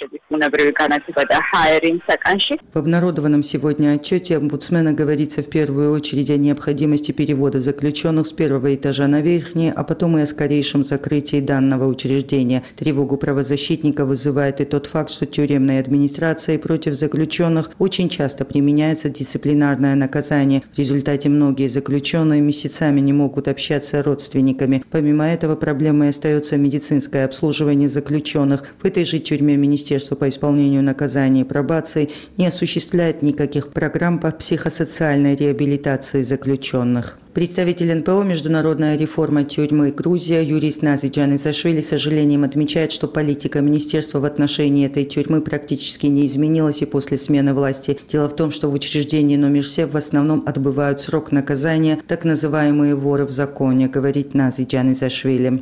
В обнародованном сегодня отчете омбудсмена говорится в первую очередь о необходимости перевода заключенных с первого этажа на верхний, а потом и о скорейшем закрытии данного учреждения. Тревогу правозащитника вызывает и тот факт, что тюремной администрацией против заключенных очень часто применяется дисциплинарное наказание. В результате многие заключенные месяцами не могут общаться с родственниками. Помимо этого, проблемой остается медицинское обслуживание заключенных. В этой же тюрьме Министерство по исполнению наказаний и пробации не осуществляет никаких программ по психосоциальной реабилитации заключенных. Представитель НПО «Международная реформа тюрьмы Грузия» юрист Нази Джанизашвили с сожалением отмечает, что политика министерства в отношении этой тюрьмы практически не изменилась и после смены власти. Дело в том, что в учреждении номер 7 в основном отбывают срок наказания так называемые «воры в законе», говорит Нази Джанизашвили.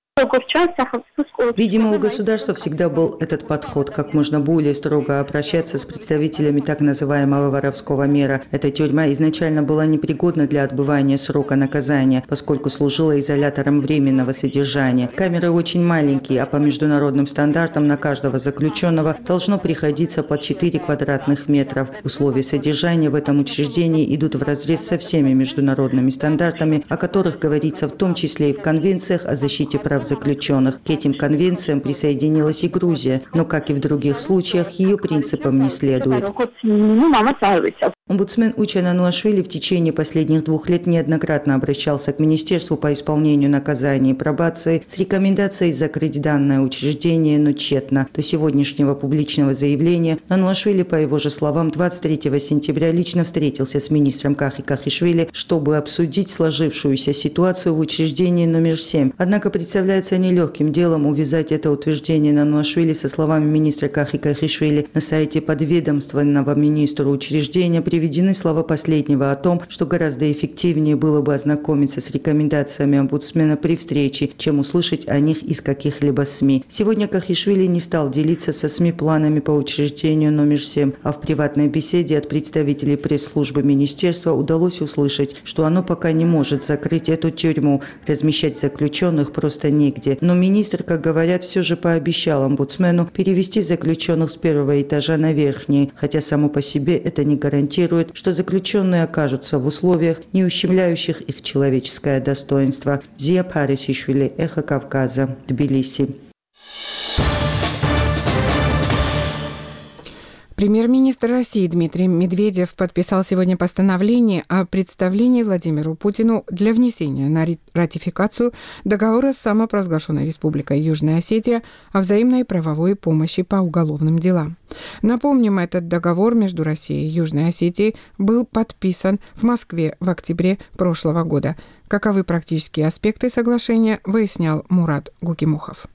Видимо, у государства всегда был этот подход, как можно более строго обращаться с представителями так называемого воровского мира. Эта тюрьма изначально была непригодна для отбывания срока наказания, поскольку служила изолятором временного содержания. Камеры очень маленькие, а по международным стандартам на каждого заключенного должно приходиться по 4 квадратных метров. Условия содержания в этом учреждении идут вразрез со всеми международными стандартами, о которых говорится в том числе и в конвенциях о защите прав заключенных. К этим конвенциям присоединилась и Грузия, но, как и в других случаях, ее принципам не следует. Омбудсмен Учан Ануашвили в течение последних 2 лет неоднократно обращался к Министерству по исполнению наказаний и пробации с рекомендацией закрыть данное учреждение, но тщетно. До сегодняшнего публичного заявления Ануашвили, по его же словам, 23 сентября лично встретился с министром Кахи Кахишвили, чтобы обсудить сложившуюся ситуацию в учреждении номер 7. Однако представляется нелегким делом увязать это утверждение Ануашвили со словами министра Кахи Кахишвили. На сайте подведомственного министру учреждения приведены слова последнего о том, что гораздо эффективнее было бы ознакомиться с рекомендациями омбудсмена при встрече, чем услышать о них из каких-либо СМИ. Сегодня Кахишвили не стал делиться со СМИ планами по учреждению номер 7, а в приватной беседе от представителей пресс-службы министерства удалось услышать, что оно пока не может закрыть эту тюрьму, размещать заключенных просто негде. Но министр, как говорят, все же пообещал омбудсмену перевести заключенных с первого этажа на верхний, хотя само по себе это не гарантирует, что заключенные окажутся в условиях, не ущемляющих их человеческое достоинство. Зия Парисишвили, Эхо Кавказа, Тбилиси. Премьер-министр России Дмитрий Медведев подписал сегодня постановление о представлении Владимиру Путину для внесения на ратификацию договора с самопровозглашенной Республикой Южная Осетия о взаимной правовой помощи по уголовным делам. Напомним, этот договор между Россией и Южной Осетией был подписан в Москве в октябре прошлого года. Каковы практические аспекты соглашения, выяснял Мурат Гукимухов.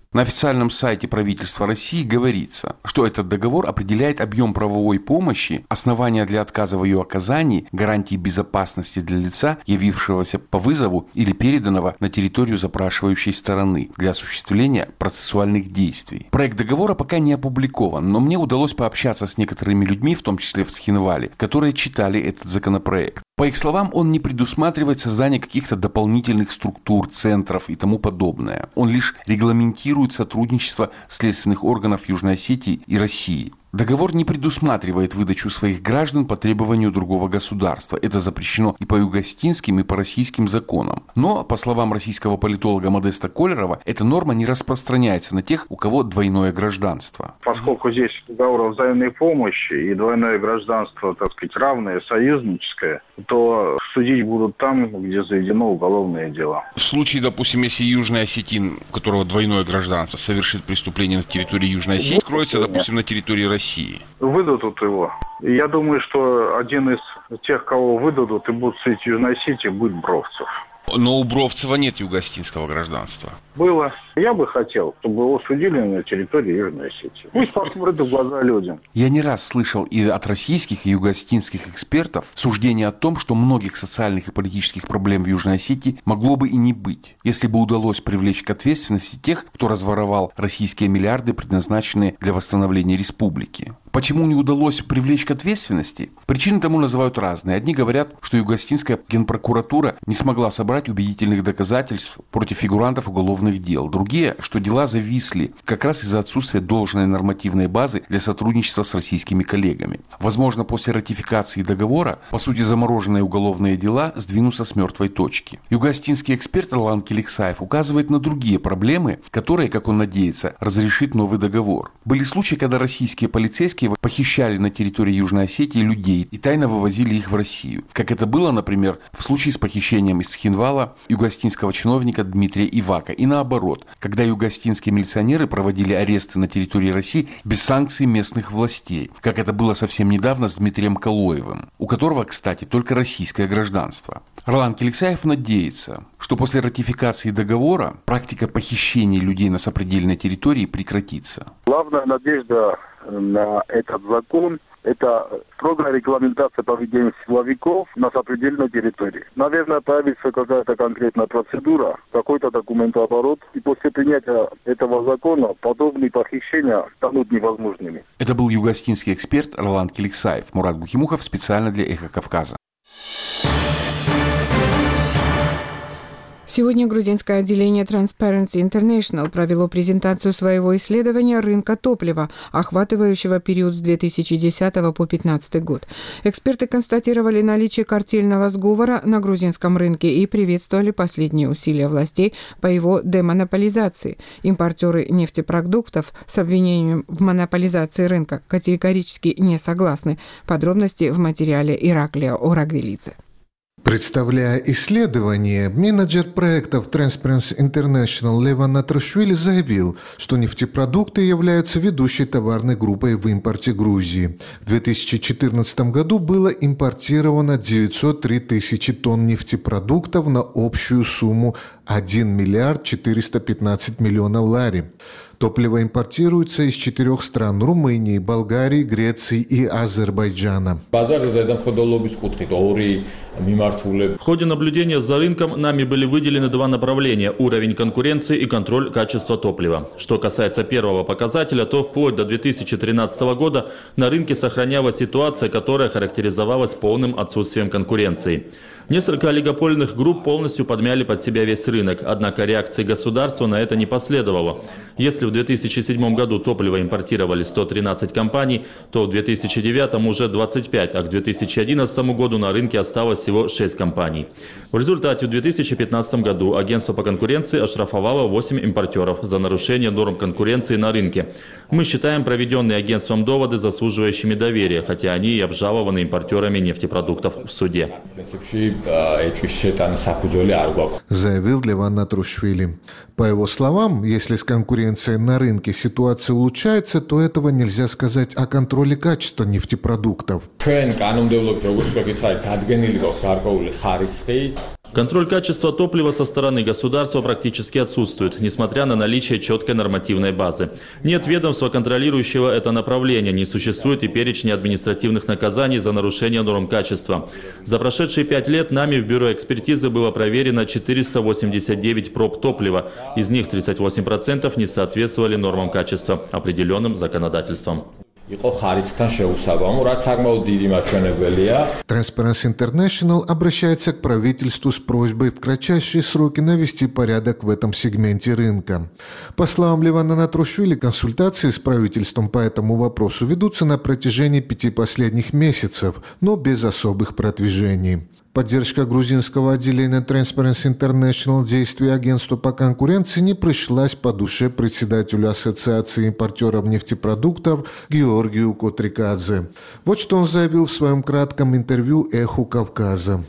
На официальном сайте правительства России говорится, что этот договор определяет объем правовой помощи, основания для отказа в ее оказании, гарантии безопасности для лица, явившегося по вызову или переданного на территорию запрашивающей стороны для осуществления процессуальных действий. Проект договора пока не опубликован, но мне удалось пообщаться с некоторыми людьми, в том числе в Схинвале, которые читали этот законопроект. По их словам, он не предусматривает создание каких-то дополнительных структур, центров и тому подобное. Он лишь регламентирует сотрудничество следственных органов Южной Осетии и России. Договор не предусматривает выдачу своих граждан по требованию другого государства. Это запрещено и по югостинским, и по российским законам. Но, по словам российского политолога Модеста Колерова, эта норма не распространяется на тех, у кого двойное гражданство. Поскольку здесь договор о взаимной помощи и двойное гражданство, так сказать, равное, союзническое, то судить будут там, где заведено уголовное дело. В случае, допустим, если южный осетин, у которого двойное гражданство, совершит преступление на территории Южной Осетии, кроется, допустим, на территории России. Выдадут его. Я думаю, что один из тех, кого выдадут и будут судить в Южной Осетии, будет Бровцев. Но у Бровцева нет югостинского гражданства. Было. Я бы хотел, чтобы его судили на территории Южной Осетии. Пусть посмотрят в глаза людям. Я не раз слышал и от российских, и югостинских экспертов суждения о том, что многих социальных и политических проблем в Южной Осетии могло бы и не быть, если бы удалось привлечь к ответственности тех, кто разворовал российские миллиарды, предназначенные для восстановления республики. Почему не удалось привлечь к ответственности? Причины тому называют разные. Одни говорят, что югостинская генпрокуратура не смогла собрать убедительных доказательств против фигурантов уголовных дел. Другие, что дела зависли как раз из-за отсутствия должной нормативной базы для сотрудничества с российскими коллегами. Возможно, после ратификации договора, по сути, замороженные уголовные дела сдвинутся с мертвой точки. Югостинский эксперт Ролан Келексаев указывает на другие проблемы, которые, как он надеется, разрешит новый договор. Были случаи, когда российские полицейские похищали на территории Южной Осетии людей и тайно вывозили их в Россию. Как это было, например, в случае с похищением из Схинвала югостинского чиновника Дмитрия Ивака. И наоборот, когда югостинские милиционеры проводили аресты на территории России без санкций местных властей. Как это было совсем недавно с Дмитрием Калоевым, у которого, кстати, только российское гражданство. Ролан Келексаев надеется, что после ратификации договора практика похищения людей на сопредельной территории прекратится. Главная надежда на этот закон – это строгая регламентация поведения силовиков на сопредельной территории. Наверное, появится какая-то конкретная процедура, какой-то документооборот, и после принятия этого закона подобные похищения станут невозможными. Это был югостинский эксперт Ролан Келексаев. Мурат Бухимухов специально для «Эхо Кавказа». Сегодня грузинское отделение Transparency International провело презентацию своего исследования рынка топлива, охватывающего период с 2010 по 2015 год. Эксперты констатировали наличие картельного сговора на грузинском рынке и приветствовали последние усилия властей по его демонополизации. Импортеры нефтепродуктов с обвинением в монополизации рынка категорически не согласны. Подробности в материале Ираклия Орагвелидзе. Представляя исследование, менеджер проектов Transparency International Леван Натрашвили заявил, что нефтепродукты являются ведущей товарной группой в импорте Грузии. В 2014 году было импортировано 903 тысячи тонн нефтепродуктов на общую сумму 1 миллиард 415 миллионов лари. Топливо импортируется из 4 стран – Румынии, Болгарии, Греции и Азербайджана. В ходе наблюдения за рынком нами были выделены 2 направления – уровень конкуренции и контроль качества топлива. Что касается первого показателя, то вплоть до 2013 года на рынке сохранялась ситуация, которая характеризовалась полным отсутствием конкуренции. Несколько олигопольных групп полностью подмяли под себя весь рынок, однако реакции государства на это не последовало. Если в 2007 году топливо импортировали 113 компаний, то в 2009 уже 25, а к 2011 году на рынке осталось всего 6 компаний. В результате в 2015 году агентство по конкуренции оштрафовало 8 импортеров за нарушение норм конкуренции на рынке. Мы считаем проведенные агентством доводы заслуживающими доверия, хотя они и обжалованы импортерами нефтепродуктов в суде. Заявил Леван Натрашвили. По его словам, если с конкуренцией на рынке ситуация улучшается, то этого нельзя сказать о контроле качества нефтепродуктов. Контроль качества топлива со стороны государства практически отсутствует, несмотря на наличие четкой нормативной базы. Нет ведомства, контролирующего это направление, не существует и перечня административных наказаний за нарушение норм качества. За прошедшие 5 лет нами в Бюро экспертизы было проверено 489 проб топлива. Из них 38% не соответствовали нормам качества, определенным законодательством. Transparency International обращается к правительству с просьбой в кратчайшие сроки навести порядок в этом сегменте рынка. По словам Левана Натрушвили, консультации с правительством по этому вопросу ведутся на протяжении 5 последних месяцев, но без особых продвижений. Поддержка грузинского отделения Transparency International действий агентства по конкуренции не пришлась по душе председателю Ассоциации импортеров нефтепродуктов Георгию Котрикадзе. Вот что он заявил в своем кратком интервью «Эху Кавказа».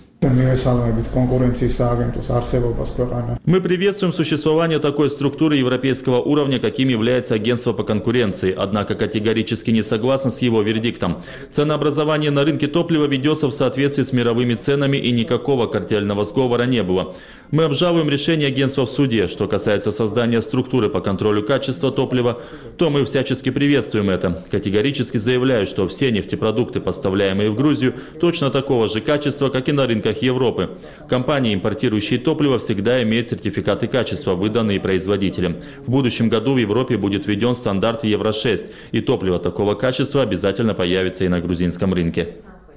Мы приветствуем существование такой структуры европейского уровня, каким является агентство по конкуренции, однако категорически не согласен с его вердиктом. Ценообразование на рынке топлива ведется в соответствии с мировыми ценами и никакого картельного сговора не было. Мы обжалуем решение агентства в суде. Что касается создания структуры по контролю качества топлива, то мы всячески приветствуем это. Категорически заявляю, что все нефтепродукты, поставляемые в Грузию, точно такого же качества, как и на рынках Европы. Компании, импортирующие топливо, всегда имеют сертификаты качества, выданные производителем. В будущем году в Европе будет введен стандарт Евро-6, и топливо такого качества обязательно появится и на грузинском рынке.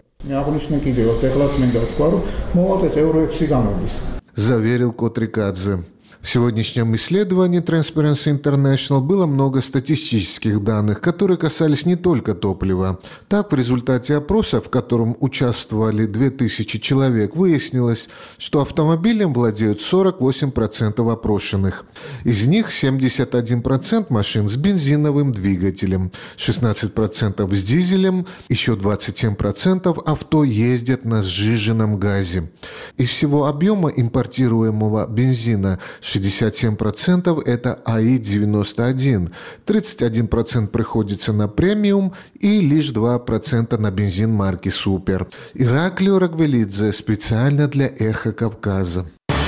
Заверил Котрикадзе. В сегодняшнем исследовании Transparency International было много статистических данных, которые касались не только топлива. Так, в результате опроса, в котором участвовали 2000 человек, выяснилось, что автомобилем владеют 48% опрошенных. Из них 71% машин с бензиновым двигателем, 16% с дизелем, еще 27% авто ездят на сжиженном газе. Из всего объема импортируемого бензина 67% это АИ-91, 31% приходится на премиум и лишь 2% на бензин марки «Супер». Ираклио Рагвелидзе специально для «Эхо Кавказа».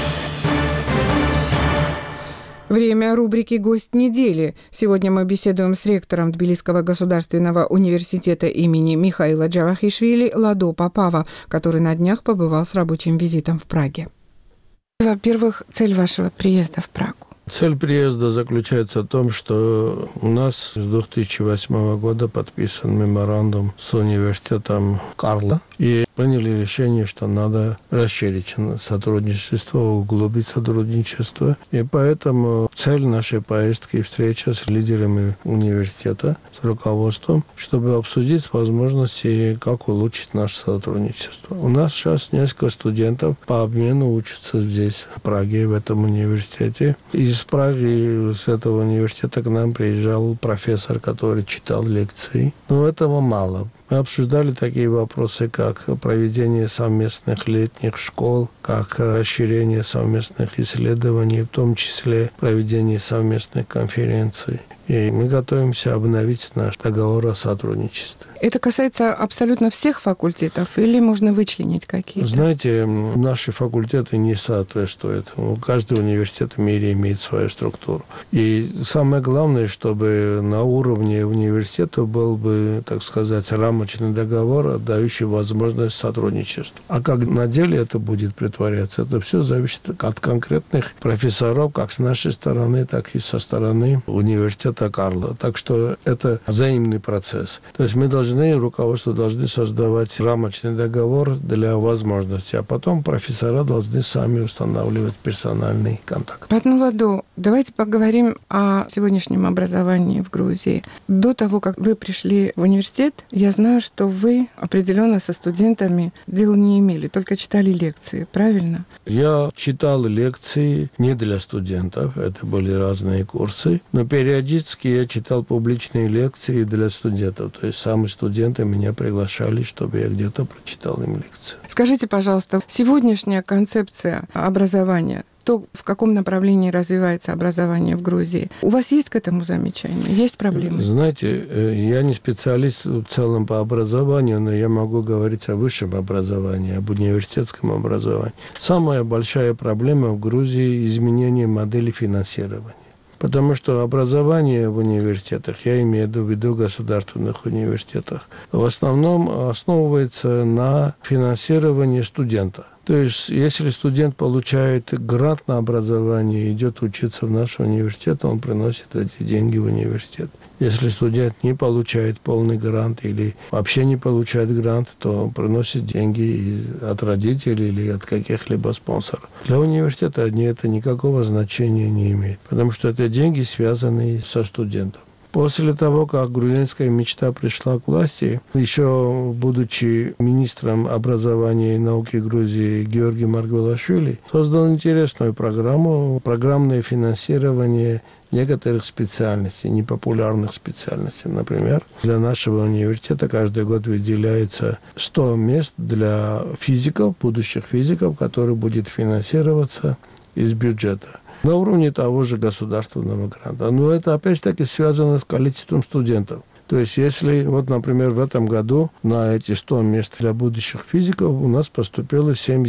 Время рубрики «Гость недели». Сегодня мы беседуем с ректором Тбилисского государственного университета имени Михаила Джавахишвили Ладо Попава, который на днях побывал с рабочим визитом в Праге. Во-первых, цель вашего приезда в Прагу? Цель приезда заключается в том, что у нас с 2008 года подписан меморандум с университетом Карла. И приняли решение, что надо расширить сотрудничество, углубить сотрудничество. И поэтому цель нашей поездки – встреча с лидерами университета, с руководством, чтобы обсудить возможности, как улучшить наше сотрудничество. У нас сейчас несколько студентов по обмену учатся здесь, в Праге, в этом университете. Из Праги, с этого университета к нам приезжал профессор, который читал лекции. Но этого мало. Мы обсуждали такие вопросы, как проведение совместных летних школ, как расширение совместных исследований, в том числе проведение совместных конференций. И мы готовимся обновить наш договор о сотрудничестве. Это касается абсолютно всех факультетов или можно вычленить какие-то? Знаете, наши факультеты не соответствуют. Каждый университет в мире имеет свою структуру. И самое главное, чтобы на уровне университета был бы, так сказать, рамочный договор, дающий возможность сотрудничества. А как на деле это будет притворяться, это все зависит от конкретных профессоров, как с нашей стороны, так и со стороны университета Карла. Так что это взаимный процесс. То есть мы руководство должны создавать рамочный договор для возможности, а потом профессора должны сами устанавливать персональный контакт. Патну Ладо, давайте поговорим о сегодняшнем образовании в Грузии. До того, как вы пришли в университет, я знаю, что вы определенно со студентами дела не имели, только читали лекции, правильно? Я читал лекции не для студентов, это были разные курсы, но периодически я читал публичные лекции для студентов, то есть сами студенты меня приглашали, чтобы я где-то прочитал им лекцию. Скажите, пожалуйста, сегодняшняя концепция образования то, в каком направлении развивается образование в Грузии. У вас есть к этому замечания? Есть проблемы? Знаете, я не специалист в целом по образованию, но я могу говорить о высшем образовании, об университетском образовании. Самая большая проблема в Грузии – изменение модели финансирования. Потому что образование в университетах, я имею в виду государственных университетах, в основном основывается на финансировании студента. То есть, если студент получает грант на образование и идет учиться в наш университет, он приносит эти деньги в университет. Если студент не получает полный грант или вообще не получает грант, то он приносит деньги от родителей или от каких-либо спонсоров. Для университета это никакого значения не имеет, потому что это деньги, связанные со студентом. После того, как грузинская мечта пришла к власти, еще будучи министром образования и науки Грузии Георгий Маргвелашвили, создал интересную программу, программное финансирование некоторых специальностей, непопулярных специальностей. Например, для нашего университета каждый год выделяется 100 мест для физиков, будущих физиков, которые будут финансироваться из бюджета на уровне того же государственного гранта. Но это опять-таки связано с количеством студентов. То есть, если, вот, например, в этом году на эти 100 мест для будущих физиков у нас поступило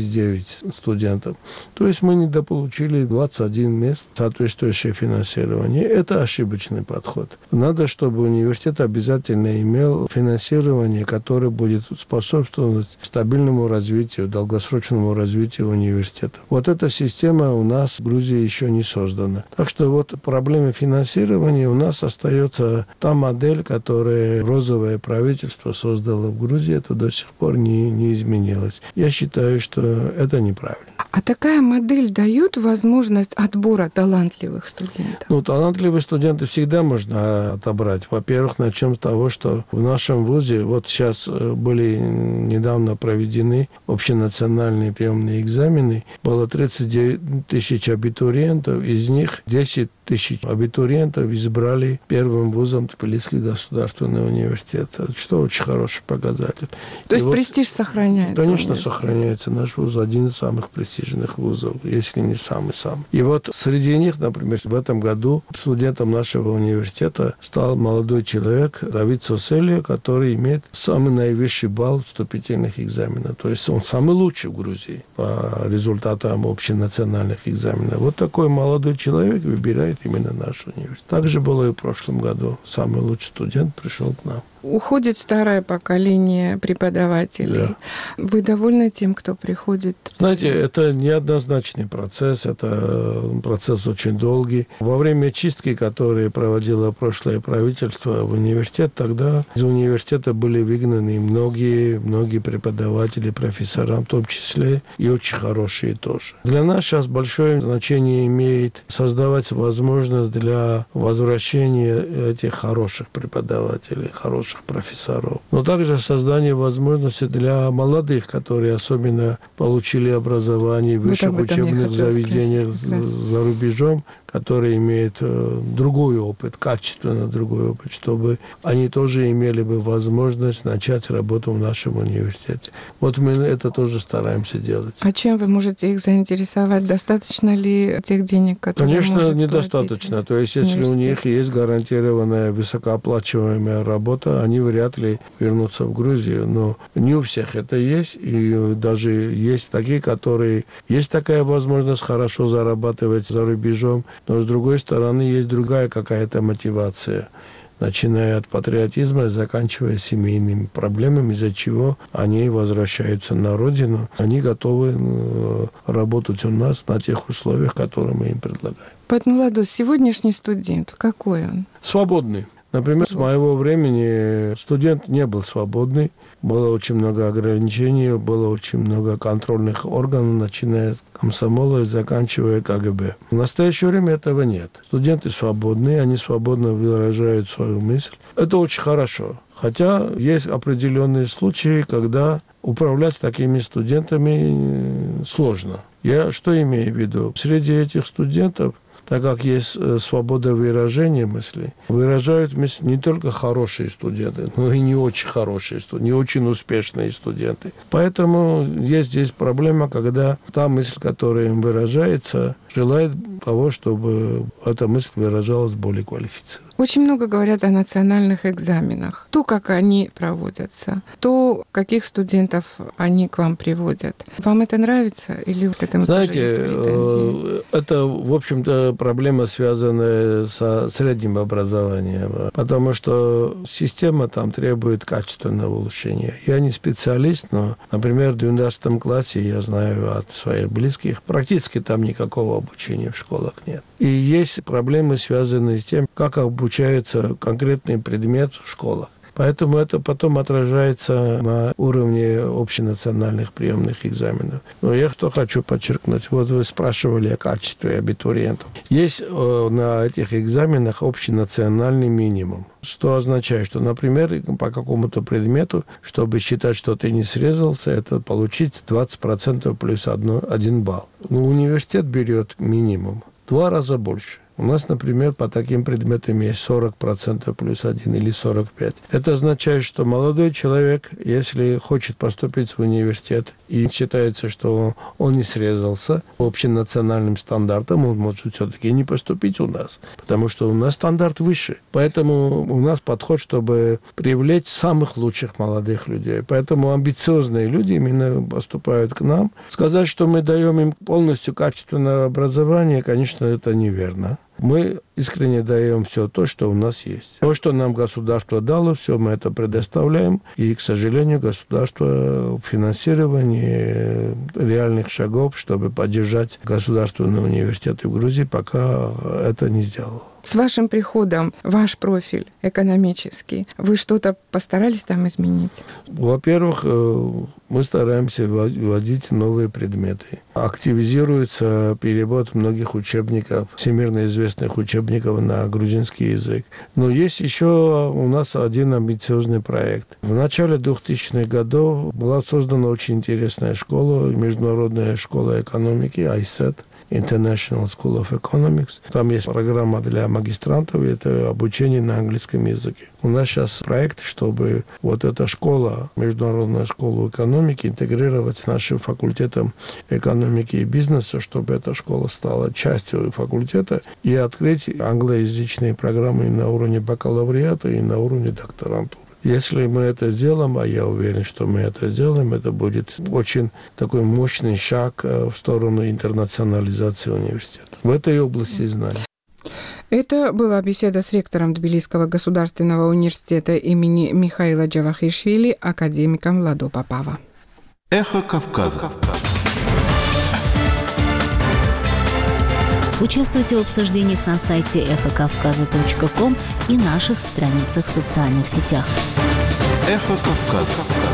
79 студентов. То есть, мы недополучили 21 мест, соответствующее финансирование. Это ошибочный подход. Надо, чтобы университет обязательно имел финансирование, которое будет способствовать стабильному развитию, долгосрочному развитию университета. Вот эта система у нас в Грузии еще не создана. Так что вот проблема финансирования у нас остается та модель, которая розовое правительство создало в Грузии, это до сих пор не изменилось. Я считаю, что это неправильно. А такая модель дает возможность отбора талантливых студентов? Талантливых студентов всегда можно отобрать. Во-первых, начнем с того, что в нашем вузе, вот сейчас были недавно проведены общенациональные приемные экзамены, было 39 тысяч абитуриентов, из них 10 тысяч абитуриентов избрали первым вузом Тбилисский государственный университет, что очень хороший показатель. То есть престиж сохраняется? Конечно, сохраняется. Наш вуз один из самых престижных вузов, если не самый-самый. И вот среди них, например, в этом году студентом нашего университета стал молодой человек Давид Соселия, который имеет самый наивысший балл вступительных экзаменов. То есть он самый лучший в Грузии по результатам общенациональных экзаменов. Вот такой молодой человек выбирает именно наш университет. Так же было и в прошлом году. Самый лучший студент пришел к нам. Уходит старое поколение преподавателей. Да. Вы довольны тем, кто приходит? Знаете, это неоднозначный процесс, это процесс очень долгий. Во время чистки, которую проводило прошлое правительство в университет, тогда из университета были выгнаны многие преподаватели, профессора, в том числе и очень хорошие тоже. Для нас сейчас большое значение имеет создавать возможность для возвращения этих хороших преподавателей, хороших профессоров. Но также создание возможности для молодых, которые особенно получили образование в высших учебных заведениях за рубежом, которые имеют другой опыт, качественно другой опыт, чтобы они тоже имели бы возможность начать работу в нашем университете. Вот мы это тоже стараемся делать. А чем вы можете их заинтересовать? Достаточно ли тех денег, которые Конечно, недостаточно. То есть, если у них есть гарантированная высокооплачиваемая работа, они вряд ли вернутся в Грузию. Но не у всех это есть. И даже есть такие, которые... Есть такая возможность хорошо зарабатывать за рубежом, но, с другой стороны, есть другая какая-то мотивация, начиная от патриотизма и заканчивая семейными проблемами, из-за чего они возвращаются на родину. Они готовы работать у нас на тех условиях, которые мы им предлагаем. Патмуладос, сегодняшний студент, какой он? Свободный. Например, с моего времени студент не был свободный. Было очень много ограничений, было очень много контрольных органов, начиная с комсомола и заканчивая КГБ. В настоящее время этого нет. Студенты свободны, они свободно выражают свою мысль. Это очень хорошо. Хотя есть определенные случаи, когда управлять такими студентами сложно. Я что имею в виду? Среди этих студентов так как есть свобода выражения мыслей, выражают мысли не только хорошие студенты, но и не очень хорошие студенты, не очень успешные студенты. Поэтому есть здесь проблема, когда та мысль, которая им выражается, желает того, чтобы эта мысль выражалась более квалифицированно. Очень много говорят о национальных экзаменах. То, как они проводятся, то, каких студентов они к вам приводят. Вам это нравится? Или к этому тоже есть претензии? Это, в общем-то, проблема, связанная со средним образованием. Потому что система там требует качественного улучшения. Я не специалист, но, например, в 12 классе, я знаю от своих близких, практически там никакого обучения в школах нет. И есть проблемы, связанные с тем, как обучается конкретный предмет в школах. Поэтому это потом отражается на уровне общенациональных приемных экзаменов. Но я что хочу подчеркнуть. Вот вы спрашивали о качестве абитуриентов. Есть на этих экзаменах общенациональный минимум. Что означает, что, например, по какому-то предмету, чтобы считать, что ты не срезался, это получить 20% плюс 1 балл. Но университет берет минимум 2 раза больше. У нас, например, по таким предметам есть 40% плюс 1 или 45%. Это означает, что молодой человек, если хочет поступить в университет и считается, что он не срезался по общенациональным стандартам, он может все-таки не поступить у нас, потому что у нас стандарт выше. Поэтому у нас подход, чтобы привлечь самых лучших молодых людей. Поэтому амбициозные люди именно поступают к нам. Сказать, что мы даем им полностью качественное образование, конечно, это неверно. Мы искренне даем все то, что у нас есть. То, что нам государство дало, все мы это предоставляем. И, к сожалению, государство в финансировании реальных шагов, чтобы поддержать государственные университеты в Грузии, пока это не сделало. С вашим приходом, ваш профиль экономический, вы что-то постарались там изменить? Во-первых, мы стараемся вводить новые предметы. Активизируется перевод многих учебников, всемирно известных учебников на грузинский язык. Но есть еще у нас один амбициозный проект. В начале 2000-х годов была создана очень интересная школа, международная школа экономики, ISET. International School of Economics. Там есть программа для магистрантов, и это обучение на английском языке. У нас сейчас проект, чтобы вот эта школа, международная школа экономики, интегрировать с нашим факультетом экономики и бизнеса, чтобы эта школа стала частью факультета, и открыть англоязычные программы на уровне бакалавриата и на уровне докторантуры. Если мы это сделаем, а я уверен, что мы это сделаем, это будет очень такой мощный шаг в сторону интернационализации университета в этой области знаний. Это была беседа с ректором Тбилисского государственного университета имени Михаила Джавахишвили, академиком Ладо Попава. Эхо Кавказа. Участвуйте в обсуждениях на сайте эхокавказа.ком и наших страницах в социальных сетях. Эхо Кавказа.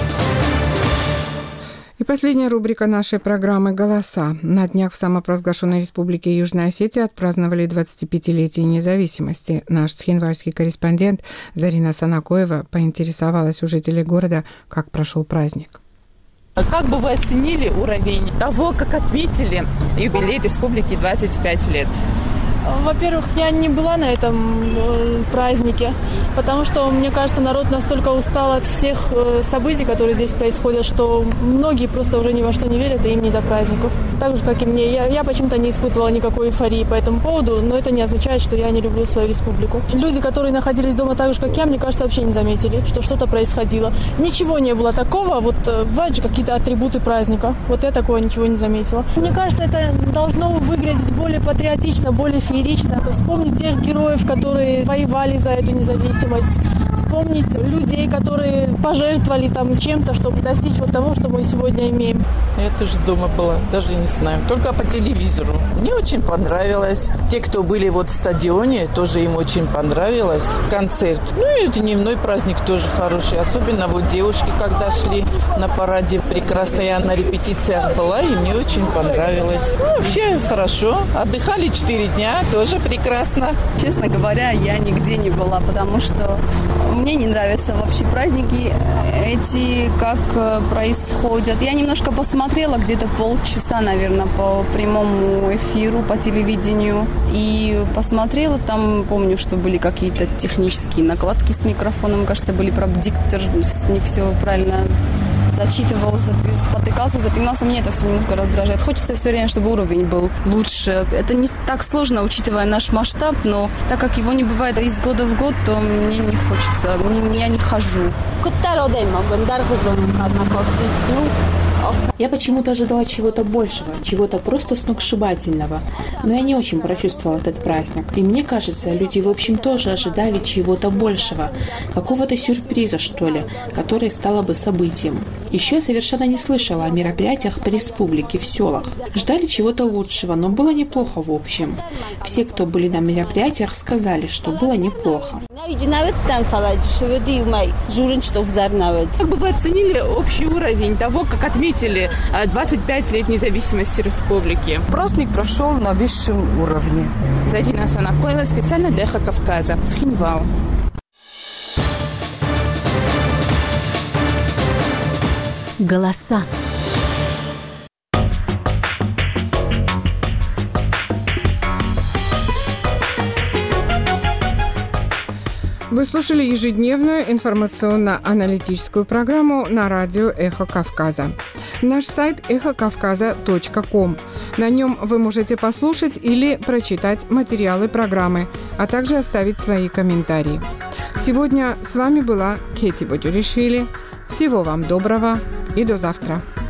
И последняя рубрика нашей программы «Голоса». На днях в самопровозглашенной республике Южная Осетия отпраздновали 25-летие независимости. Наш цхинвальский корреспондент Зарина Санакоева поинтересовалась у жителей города, как прошел праздник. Как бы вы оценили уровень того, как отметили юбилей республики 25 лет? Во-первых, я не была на этом празднике, потому что, мне кажется, народ настолько устал от всех событий, которые здесь происходят, что многие просто уже ни во что не верят, и им не до праздников. Так же, как и мне. Я почему-то не испытывала никакой эйфории по этому поводу, но это не означает, что я не люблю свою республику. Люди, которые находились дома так же, как я, мне кажется, вообще не заметили, что что-то происходило. Ничего не было такого, вот бывают же какие-то атрибуты праздника. Вот я такого ничего не заметила. Мне кажется, это должно выглядеть более патриотично, более феерично. То есть вспомнить тех героев, которые воевали за эту независимость, вспомнить людей, которые пожертвовали там чем-то, чтобы достичь вот того, что мы сегодня имеем. Я тоже дома была, даже не знаю, только по телевизору. Мне очень понравилось. Те, кто были вот в стадионе, тоже им очень понравилось. Концерт. Ну и дневной праздник тоже хороший. Особенно вот девушки, когда шли на параде, прекрасно. Я на репетициях была, и мне очень понравилось. Ну, вообще хорошо. Отдыхали 4 дня, тоже прекрасно. Честно говоря, я нигде не была, потому что Мне не нравятся вообще праздники эти, как происходят. Я немножко посмотрела, где-то полчаса, наверное, по прямому эфиру, по телевидению. И посмотрела, там, помню, что были какие-то технические накладки с микрофоном. Кажется, были диктор, не все правильно зачитывал, спотыкался, запинался. Мне это все немного раздражает. Хочется все время, чтобы уровень был лучше. Это не так сложно, учитывая наш масштаб, но так как его не бывает из года в год, то мне не хочется, я не хожу. Я почему-то ожидала чего-то большего, чего-то просто сногсшибательного. Но я не очень прочувствовала этот праздник. И мне кажется, люди, в общем, тоже ожидали чего-то большего. Какого-то сюрприза, что ли, который стало бы событием. Еще я совершенно не слышала о мероприятиях по республике, в селах. Ждали чего-то лучшего, но было неплохо в общем. Все, кто были на мероприятиях, сказали, что было неплохо. Как бы вы оценили общий уровень того, как отметили 25 лет независимости республики? Праздник прошел на высшем уровне. Зарина Санакоева специально для «Эхо Кавказа». Цхинвал. Голоса. Вы слушали ежедневную информационно-аналитическую программу на радио «Эхо Кавказа». Наш сайт эхокавказа.ком. На нем вы можете послушать или прочитать материалы программы, а также оставить свои комментарии. Сегодня с вами была Кети Боджуришвили. Всего вам доброго и до завтра.